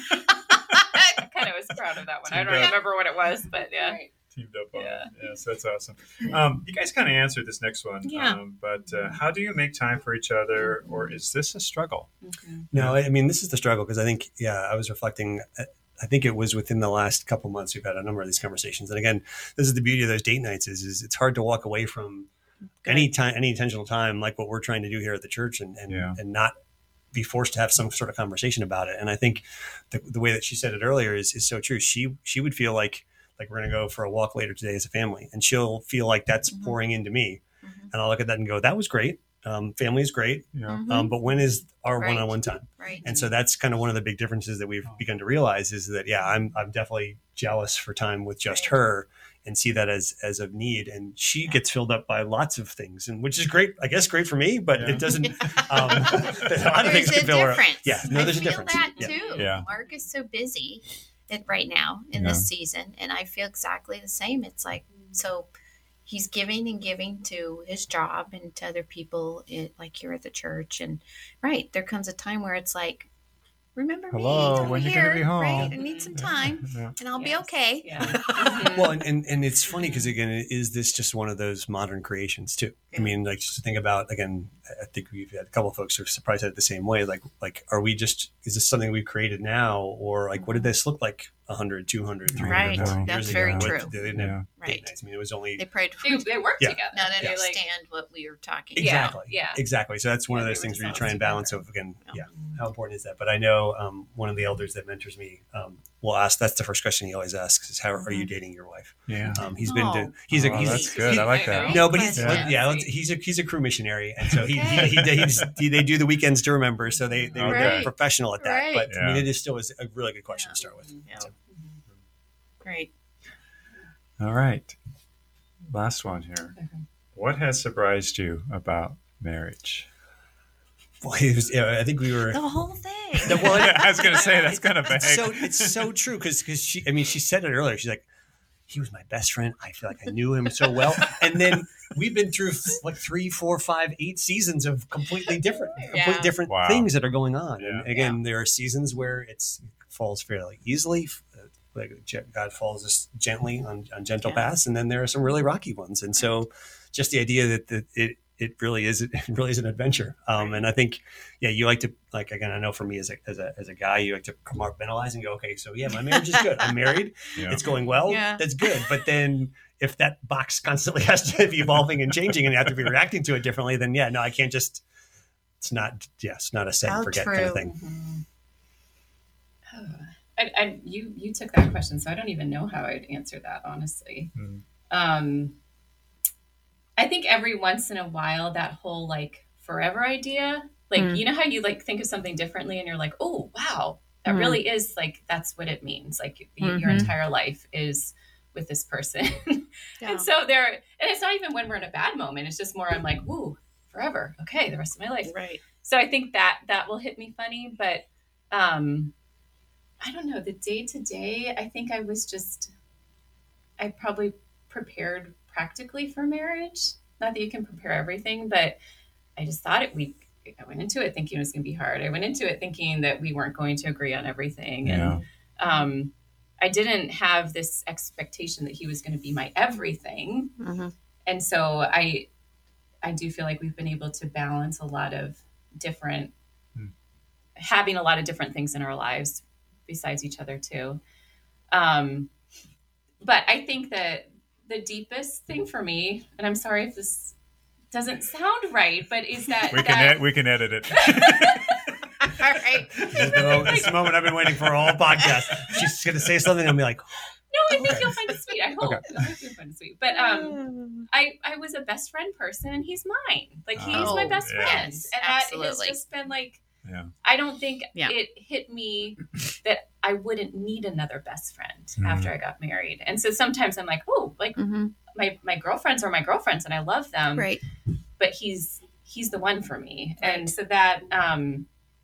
I kind of was proud of that one. I don't Yeah. remember what it was, but yeah. Right. Teamed up on Yeah. it. Yes, that's awesome. Um, you guys kind of answered this next one. Yeah. Um, but uh, how do you make time for each other, or is this a struggle? Mm-hmm. No, I I mean, this is the struggle because I think, yeah, I was reflecting. uh, I think it was within the last couple months we've had a number of these conversations. And again, this is the beauty of those date nights is, is it's hard to walk away from Good. any time, any intentional time like what we're trying to do here at the church and, and, Yeah. and not be forced to have some sort of conversation about it. And I think the, the way that she said it earlier is, is so true. She, she would feel like, like we're going to go for a walk later today as a family, and she'll feel like that's Mhm. pouring into me. Mhm. And I'll look at that and go, that was great. Um, family is great. Yeah. Mhm. Um, but when is our Right. one-on-one time? Right. And so that's kind of one of the big differences that we've begun to realize is that, yeah, I'm, I'm definitely jealous for time with just Right. her and see that as, as a need. And she Yeah. gets filled up by lots of things, and which is great, I guess, great for me, but Yeah. it doesn't, um, there's a lot of There's things a to fill her up. difference. Yeah, no, I there's a feel difference. that Yeah. too. Yeah. Mark is so busy at, right now in Yeah. this season, and I feel exactly the same. It's like so he's giving and giving to his job and to other people, it, like here at the church. And right there comes a time where it's like, remember Hello, me? I'm when you here, gonna be home? Right? I need some time, Yeah. and I'll be Yes. okay. Yeah. Mhm. Well, and, and, and it's funny because, again, is this just one of those modern creations too? I mean, like, just to think about, again, I think we've had a couple of folks who are surprised at it the same way. Like, like, are we just, is this something we've created now? Or like, what did this look like one hundred, two hundred, three hundred, Right. four hundred That's years very ago? true. What- They didn't have Yeah. date Right. nights. I mean, it was only, They prayed They, they work Yeah. together. not Yes. understand what we were talking Yeah. exactly. yeah. Exactly. So that's one Yeah, of they those were things where you just try and always balance together. of, again, Yeah. yeah, how important is that? But I know um, one of the elders that mentors me um, will ask, that's the first question he always asks is, how are you dating your wife? Yeah. Um, he's been to, Oh. he's a, Oh, he's, that's good. he- I like that. Great no, but he's question. yeah, let's- he's a he's a crew missionary, and so he Okay. he, he, he's, he they do the weekends to remember, so they they're, Okay. they're professional at that. Right. But I mean, Yeah. it is still is a really good question Yeah. to start with. Yeah. So, Great. All right. Last one here. Okay. What has surprised you about marriage? well, it was, yeah, I think we were. The whole thing. The- well, it- I was going to say that's kind of vague. It's so it's so true because because she I mean she said it earlier. She's like, he was my best friend. I feel like I knew him so well, and then we've been through like three, four, five, eight seasons of completely different, Yeah. completely different Wow. things that are going on. Yeah. And again, there are seasons where it's it falls fairly easily. uh, Like ge- God falls us gently on, on gentle Yeah. paths, and then there are some really rocky ones. And so, just the idea that, that it it really is it really is an adventure. Um, and I think, yeah, you like to like again. I know for me as a as a as a guy, you like to compartmentalize and go, okay, so yeah, my marriage is good. I'm married. Yeah. It's going well. Yeah. That's good. But then if that box constantly has to be evolving and changing, and you have to be reacting to it differently, then yeah, no, I can't just. It's not. Yeah, it's not a set How and forget kind of true. thing. Oh, I, I, you you took that question, so I don't even know how I'd answer that honestly. Hmm. Um, I think every once in a while, that whole like forever idea, like Mm. you know how you like think of something differently, and you're like, oh wow, that Mm. really is like that's what it means. Like y- your Mhm. entire life is with this person, Yeah. and so there. And it's not even when we're in a bad moment. It's just more I'm like, woo, forever, okay, the rest of my life. Right. So I think that that will hit me funny, but um, I don't know. The day to day, I think I was just, I probably prepared practically for marriage. Not that you can prepare everything, but I just thought it. We, I went into it thinking it was going to be hard. I went into it thinking that we weren't going to agree on everything, and um, I didn't have this expectation that he was going to be my everything. Mhm. And so I, I do feel like we've been able to balance a lot of different, Hmm. having a lot of different things in our lives besides each other too. Um, but I think that the deepest thing for me, and I'm sorry if this doesn't sound right, but is that, We can that ed- we can edit it. All right. This is the moment, this is the moment I've been waiting for all podcast. She's going to say something. I'll be like, no, I think Okay. you'll find it sweet. I hope. Okay. I hope you'll find it sweet. But um, I, I was a best friend person, and he's mine. Like he's Oh, my best yeah. friend, Yes, and that has absolutely. just been like. Yeah. I don't think Yeah. it hit me that I wouldn't need another best friend Mhm. after I got married. And so sometimes I'm like, oh, like Mhm. my, my girlfriends are my girlfriends and I love them, Right. but he's, he's the one for me. And so that, um,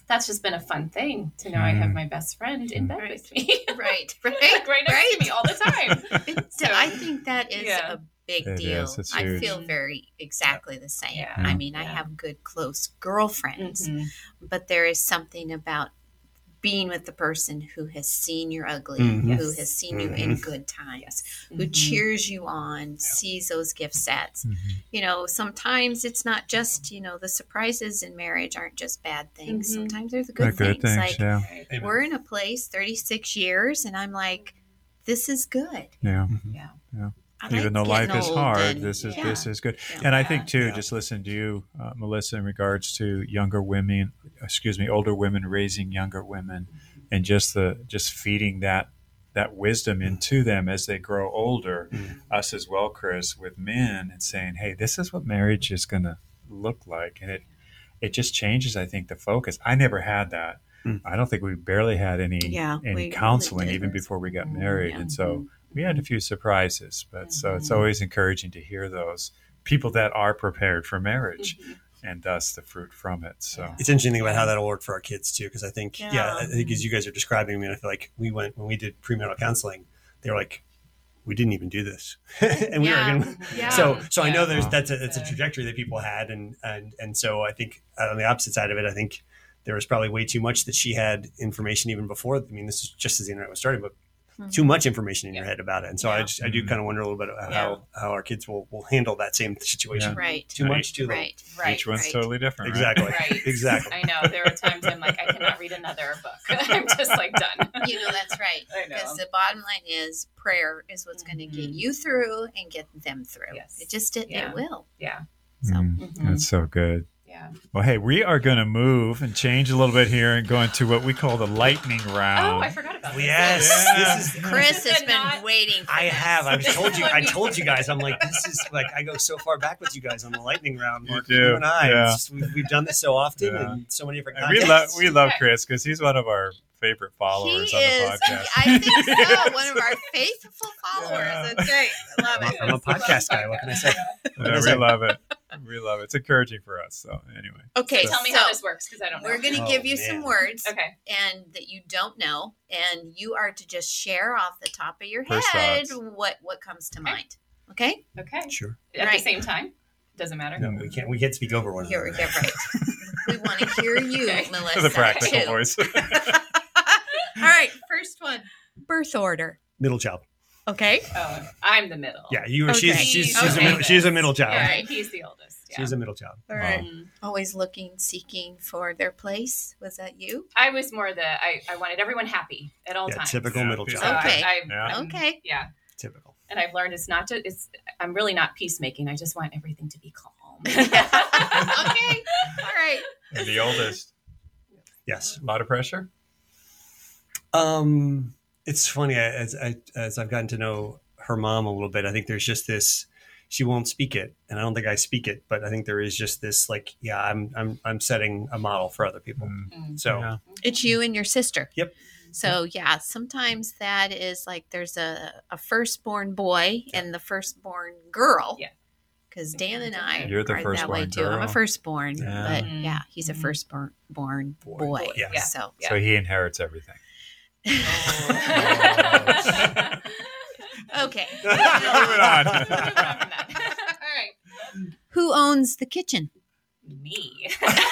that's just been a fun thing to know I have my best friend in bed Right. with me. Right, right, like right next right. to me all the time. It- So, I think that is yeah. a big It deal. is. It's I huge. feel very exactly the same. Yeah. I mean, I Yeah. have good, close girlfriends, Mhm. but there is something about being with the person who has seen your ugly, Mhm. who has seen you in good times, who Mhm. cheers you on, sees those gift sets. Mhm. You know, sometimes it's not just, you know, the surprises in marriage aren't just bad things. Mhm. Sometimes they're the They're good, good things. things, Like, yeah. Right. Amen. we're in a place thirty-six years, and I'm like, this is good. Yeah. Yeah. I Even like though life getting is old hard, and- this is yeah. this is good. Yeah. And I think too, Yeah. just listen to you, uh, Melissa, in regards to younger women, excuse me, older women raising younger women, and just the just feeding that that wisdom into them as they grow older. Mm. Us as well, Chris, with men, and saying, "Hey, this is what marriage is going to look like," and it it just changes. I think the focus. I never had that. Mm. I don't think we barely had any Yeah, we any really counseling didn't. even before we got married, Yeah. and so we had a few surprises. But so it's Mhm. always encouraging to hear those people that are prepared for marriage, Mhm. and thus the fruit from it. So It's interesting about how that'll work for our kids too, because I think, yeah. Yeah. I think as you guys are describing, I mean, I feel like we went when we did premarital counseling, they were like, we didn't even do this, and we Yeah. were going. Yeah. So, so I know Yeah. there's Wow. that's a that's a trajectory that people had, and and and so I think uh, on the opposite side of it, I think there was probably way too much that she had information even before. I mean, this is just as the internet was starting, but too much information in your Yeah. head about it, and so I Yeah. just, I do Mhm. kind of wonder a little bit about Yeah. how how our kids will will handle that same situation. Yeah. Right. Too much, too little. Right. Right. each one's right. totally different. right? Exactly. Right. Exactly. I know. There are times I'm like, I cannot read another book. I'm just like done. You know, that's right. I know. Because the bottom line is prayer is what's going to get Mhm. you through and get them through. Yes. It just it, Yeah. it will. Yeah. So Mm, Mhm. That's so good. Yeah. Well, hey, we are going to move and change a little bit here and go into what we call the lightning round. Oh, I forgot about this. Yes, Yeah. this is Chris This has is been not- waiting. For I this. have. I've This told is you. what I we told you do. guys. I'm like, this is like I go so far back with you guys on the lightning round. You Mark, do, you and I. yeah. It's just, we've, we've done this so often Yeah. and so many different And we contexts. love we love Chris because he's one of our favorite followers He on the is. podcast. I think so. One of our faithful followers. Yeah. That's right. I love I'm it. a, I'm a podcast guy. What can I say? Yeah, we love it. We love it. It's encouraging for us. So anyway, Okay, Tell me so how this works because I don't know. we're going to Oh, give you man. some words Okay. and that you don't know, and you are to just share off the top of your First head thoughts. what what comes to Okay. mind. Okay, Okay. Sure. At Right. the same time? Doesn't matter. No, we can't. We can't speak over one here we another. go. Right. We want to hear you, Okay. Melissa. the practical too. voice. All right, first one. Birth order. Middle child. Okay. Oh, I'm the middle. Yeah, you. She's Okay. she's she's, Okay. a middle, she's a middle child. Yeah, Right. he's the oldest. Yeah. She's a middle child. All right. Mhm. Always looking, seeking for their place. Was that you? I was more the I, I wanted everyone happy at all Yeah, times. typical Yeah, middle so child. Okay. I, I, Yeah. I'm- Okay. Yeah. Typical. And I've learned it's not just it's I'm really not peacemaking. I just want everything to be calm. Okay. All right. And the oldest. Yes. A lot of pressure. Um, it's funny as I as I've gotten to know her mom a little bit. I think there's just this. She won't speak it, and I don't think I speak it, but I think there is just this like, yeah, I'm I'm I'm setting a model for other people. Mm, Mm. So yeah. It's you and your sister. Yep. So yeah, sometimes that is like there's a, a firstborn boy and the firstborn girl. Yeah. Because Dan and I You're the are that way firstborn too. I'm a girl. firstborn, Yeah. but Mhm. yeah, he's a Mhm. firstborn born Boy. boy. Yeah. Yeah. So Yeah. So he inherits everything. okay. Moving on. Moving on from that. All right. Who owns the kitchen? Me.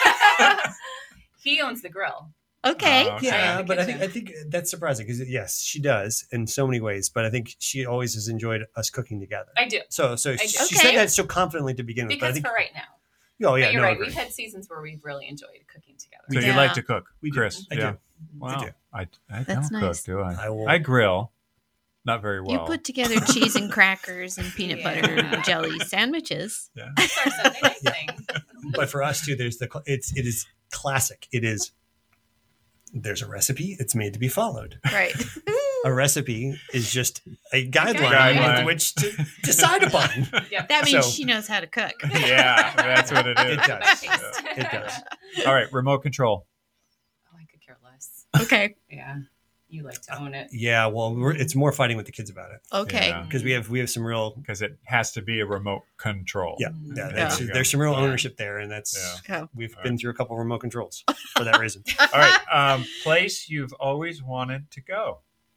He owns the grill. Okay. Oh, okay. yeah, the but I think I kitchen. think that's surprising because yes, she does in so many ways. But I think she always has enjoyed us cooking together. I do. So so I do. she Okay. said that so confidently to begin with. But I Because think for right now. oh yeah, but you're no, right. agree. We've had seasons where we've really enjoyed cooking together. So Yeah. you like to cook, We do. Chris? I do. yeah. Wow. do. I, I That's don't nice. cook, do I? I will. I grill. Not very well. You put together cheese and crackers and peanut Yeah. butter and jelly sandwiches. yeah. It's our Sunday night Yeah. thing. but for us too, there's the cl- it's it is classic. It is. There's a recipe. It's made to be followed. Right. A recipe is just a guideline, Guideline. with which to decide upon. Yep. That means So- she knows how to cook. Yeah, that's what it is. It does. By taste. It does. All right, remote control. Oh, I could care less. Okay. Yeah. You like to own it. Yeah, well, we're, it's more fighting with the kids about it Okay. Yeah. because we have we have some real Because it has to be a remote control. yeah, Mm. yeah, Yeah. that's, There you go. there's some real Yeah. ownership there, and that's Yeah. Oh. we've All been right. through a couple of remote controls for that reason. All right. Um, place you've always wanted to go.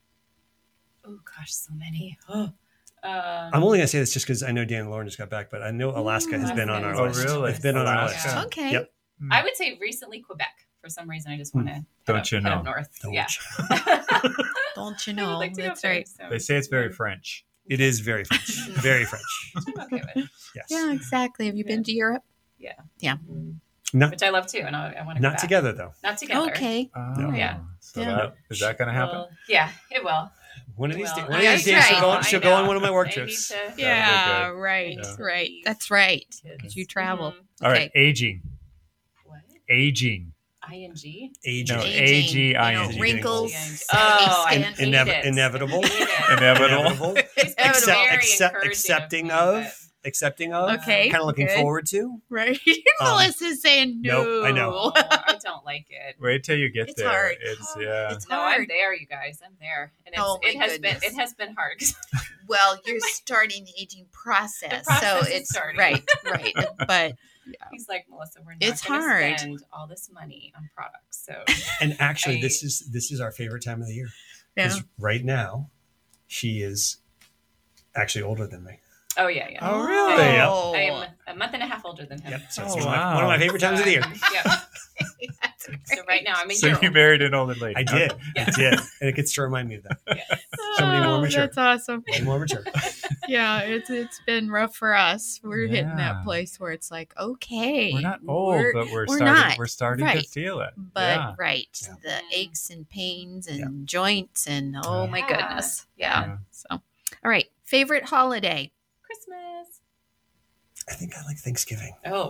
Oh gosh, so many. um, I'm only gonna say this just because I know Dan and Lauren just got back, but I know Alaska has been on our Oh, list. really? It's been on our Alaska. list. Okay. Yep. I would say recently Quebec. For some reason, I just want to. Don't you know? North. Don't yeah. Don't you I would know? like to go That's there, right. so- They say it's very French. It is very French, very French. I'm okay with. Yes, Yeah, exactly. Have you been to Europe? Mm. not Which I love too, and I, I want to. go not back. together though. Not together. Okay. Oh, Yeah. So Yeah. that, is that going to happen? Well, yeah, it will. One of these, Well, days, one I- of these that's days, she'll, right. go, I she'll go on know. one of my work I trips. need to- Yeah, good. right, Yeah. right. That's right. Kids. Because you travel. Mhm. All Okay. right. Aging. What? Aging. I N G? Aging, No, Aging, A G I you N know, G. wrinkles, Oh, I saggy hate skin. Inev- it. inevitable. I hate it. Inevitable. inevitable. It's Accept, very accept, encouraging accepting of me, of, accepting of. Okay, Kind of looking good. forward to. Right. Um, Melissa's saying no. nope, I know. Oh, I don't like it. Wait till you get It's there. hard. It's yeah. It's No, hard. I'm there, you guys. I'm there, and it's, Oh, my it has goodness. been it has been hard. Well, you're starting the aging process, The process so is it's starting. right, right. But He's like, Melissa, we're not It's going to hard. spend all this money on products. So And actually, I- this is this is our favorite time of the year yeah. because right now, she is actually older than me. oh yeah, yeah. Oh, really? Yep. Oh. I'm a month and a half older than him. Yep. So Oh, it's one, of my, wow. one of my favorite times of the year. Yep. So right now I'm a So year you old. married an older lady. I did, I Yeah. did, and it gets to remind me of that. Yes. Somebody more mature. That's awesome. Way more mature. Yeah, it's it's been rough for us. We're hitting Yeah. that place where it's like, okay, We're not old, we're- but we're, we're starting. not. We're starting to Right. feel it. but yeah. right, Yeah. the aches and pains and joints and oh my Yeah. goodness, yeah. Yeah. So, all right, favorite holiday. Christmas. I think I like Thanksgiving. Oh.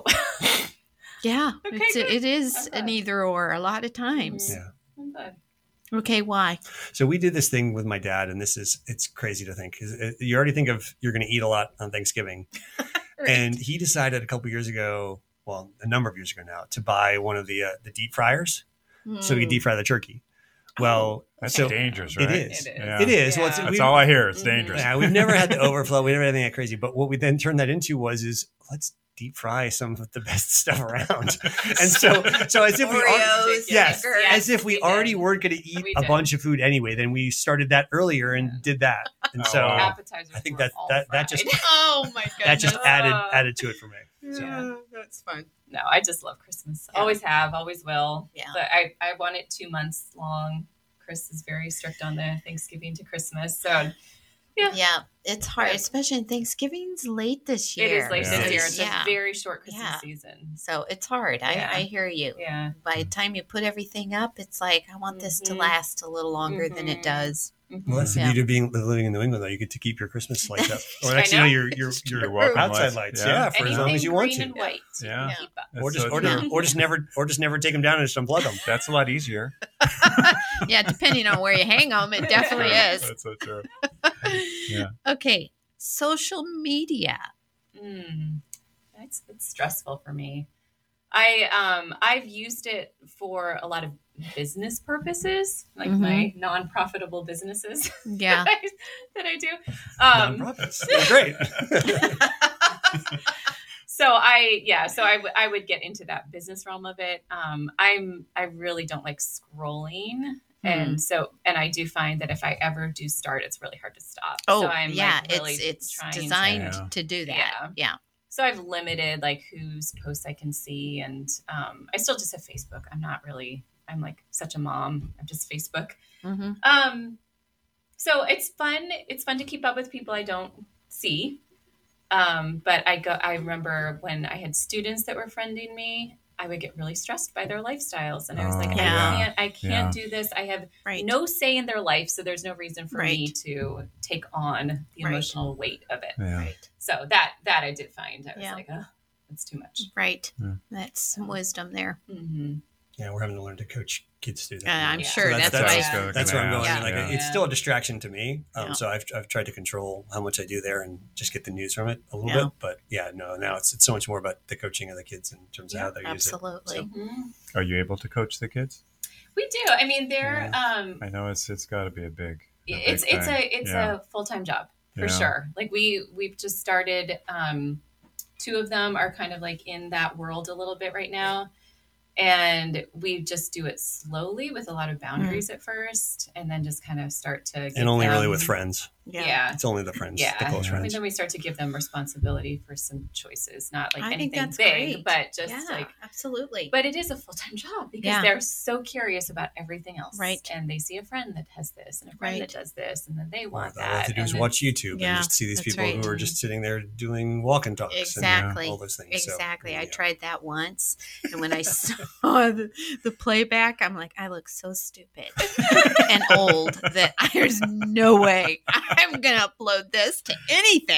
Yeah, Okay, it's, good. it is I'm an glad. either or a lot of times. Yeah. I'm glad. Okay, why? So we did this thing with my dad, and this is it's crazy to think 'cause it- you already think of you're going to eat a lot on Thanksgiving, Right. and he decided a couple years ago, well, a number of years ago now, to buy one of the uh, the deep fryers so we Mm. could deep fry the turkey. Well, That's so dangerous, it right? is. It is. Yeah. It is. Well, it's, Yeah. That's we- all I hear. It's Mhm. dangerous. Yeah, we've never had the overflow. We never had anything that crazy. But what we then turned that into was is let's deep fry some of the best stuff around. And so, so as if we are, Oreos, yes, Snickers. as if we, we already did. weren't going to eat We a did. bunch of food anyway, then we started that earlier and Yeah. did that. And Oh, so wow. Appetizers I think were that- all that- that just- fried. Oh my goodness, that just added Uh, added to it for me. yeah, that's fun. No, I just love Christmas. Yeah. Always have, always will. Yeah. But I, I want it two months long. Chris is very strict on the Thanksgiving to Christmas. So Yeah. Yeah, it's hard, Yeah. especially in Thanksgiving's late this year. it is late Yeah. this year. It's Yeah. a very short Christmas Yeah. season. So it's hard. Yeah. I, I hear you. Yeah. By the time you put everything up, it's like I want this to Mhm. last a little longer than it Mhm. does. Mhm. Well, that's the Yeah. beauty of being living in New England, though. You get to keep your Christmas lights up, or I next you know know. your your your Your welcome outside lights. lights, Yeah. yeah, for as long Anything as you want green to, and white. you Yeah. can keep up. or That's just so or, true. just, or just never or just never take them down and just unplug them. That's a lot easier. Yeah, depending on where you hang them, it definitely is. That's so true. Yeah. Okay, social media. Mm, it's it's stressful for me. I um I've used it for a lot of business purposes, like Mhm. my non-profitable businesses Yeah. that, I, that I do. Um, Nonprofits, they're great. so I yeah, so I, w- I would get into that business realm of it. Um, I'm I really don't like scrolling. Hmm. And so, and I do find that if I ever do start, it's really hard to stop. Oh, so I'm yeah. like really it's it's trying to- designed Yeah. to do that. Yeah. Yeah. So I've limited like whose posts I can see, and um, I still just have Facebook. I'm not really. I'm like such a mom. I'm just Facebook. hmm Um, so it's fun. It's fun to keep up with people I don't see. Um, but I go. I remember when I had students that were friending me, I would get really stressed by their lifestyles, and I was like, Oh, yeah. I can't. I can't do this. I have Right. no say in their life, so there's no reason for me Right. to take on the Right. emotional weight of it. Yeah. Right. So that that I did find. I was Yeah. like, oh, it's too much. Right. Yeah. That's some wisdom there. Mm-hmm. Yeah, we're having to learn to coach kids through that. Uh, I'm Yeah. sure So that's, that's- why. that's- That's where I'm going. Yeah. Like, Yeah. it's still a distraction to me. Um, Yeah. So I've, I've tried to control how much I do there and just get the news from it a little Yeah. bit. But yeah, no, now it's, it's so much more about the coaching of the kids in terms of Yeah, how they use it. absolutely. Mm-hmm. Are you able to coach the kids? We do. I mean, they're um, I know it's it's got to be a big. a big it's it's thing. a it's Yeah. a full time job for Yeah. sure. Like we we've just started. Um, two of them are kind of like in that world a little bit right now, and we just do it slowly with a lot of boundaries at first, and then just kind of start to give And only really them- with friends. Yeah. It's only the friends, Yeah. the close Yeah. And friends. then we start to give them responsibility for some choices, not like I think anything that's big, great. but just yeah, like, absolutely. but it is a full time job because Yeah. they're so curious about everything else. Right. And they see a friend that has this and a friend Right. that does this, and then they All want they that. have to do and is then- watch YouTube Yeah, and just see these that's people right. who are just sitting there doing walk and talks Exactly. and all those things. So, Exactly. I yeah. tried that once. And when I saw the, the playback, I'm like, I look so stupid and old that there's no way I'm going to upload this to anything.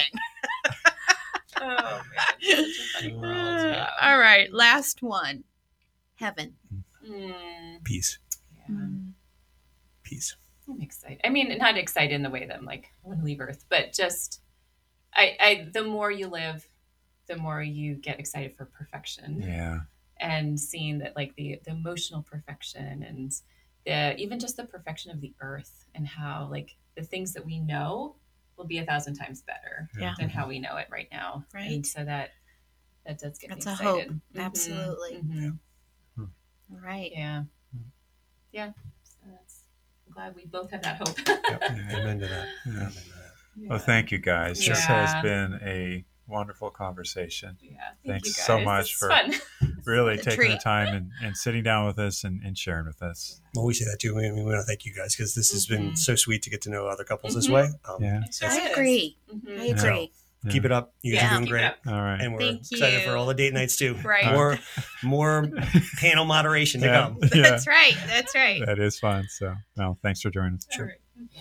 Oh, man. Such a funny world. Yeah. All right. Last one. Heaven. Mm, Peace. yeah. Peace. I'm excited. I mean, not excited in the way that I'm like, I want to leave Earth, but just, I, I, the more you live, the more you get excited for perfection. Yeah. And seeing that like the, the emotional perfection and the, even just the perfection of the earth and how like the things that we know will be a thousand times better Yeah. than how we know it right now. Right. And so that, that does get That's me a excited. hope. Mhm. Absolutely. Mhm. All right. Yeah. Yeah. So that's, I'm glad we both have that hope. Yep. Amen to that. Yeah. Amen to that. Yeah. Well, thank you guys. This Yeah. has been a wonderful conversation. Yeah. Thank Thanks you guys. so much This is for- fun. Really What a taking the treat. time and, and sitting down with us and, and sharing with us. Well, we say that too. I mean, we want to thank you guys because this has been Mhm. so sweet to get to know other couples this Mhm. way. Um, Yeah. It sure I is. agree. Mhm. I agree. Yeah. Keep it up. You guys Yeah, are doing keep it great. up. All right. And we're Thank excited you. for all the date nights too. Right. More, more panel moderation to Yeah. come. Yeah. That's right. That's right. That is fun. So, well, thanks for joining us. All right.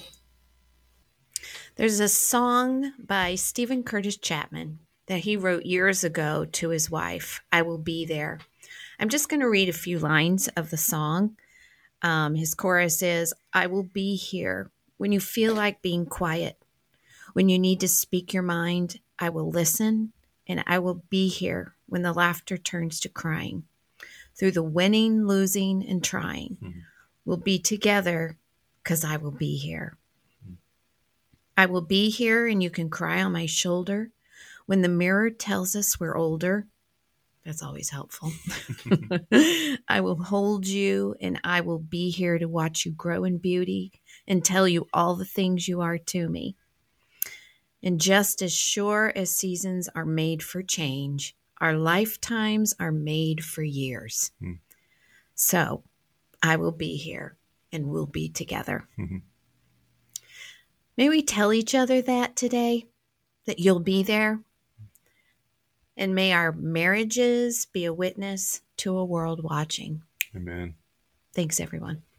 There's a song by Stephen Curtis Chapman that he wrote years ago to his wife, I Will Be There. I'm just going to read a few lines of the song. Um, his chorus is, I will be here when you feel like being quiet. When you need to speak your mind, I will listen, and I will be here when the laughter turns to crying. Through the winning, losing, and trying, Mhm. we'll be together because I will be here. I will be here and you can cry on my shoulder when the mirror tells us we're older. That's always helpful. I will hold you and I will be here to watch you grow in beauty and tell you all the things you are to me. And just as sure as seasons are made for change, our lifetimes are made for years. Hmm. So I will be here and we'll be together. Mhm. May we tell each other that today, that you'll be there. And may our marriages be a witness to a world watching. Amen. Thanks, everyone.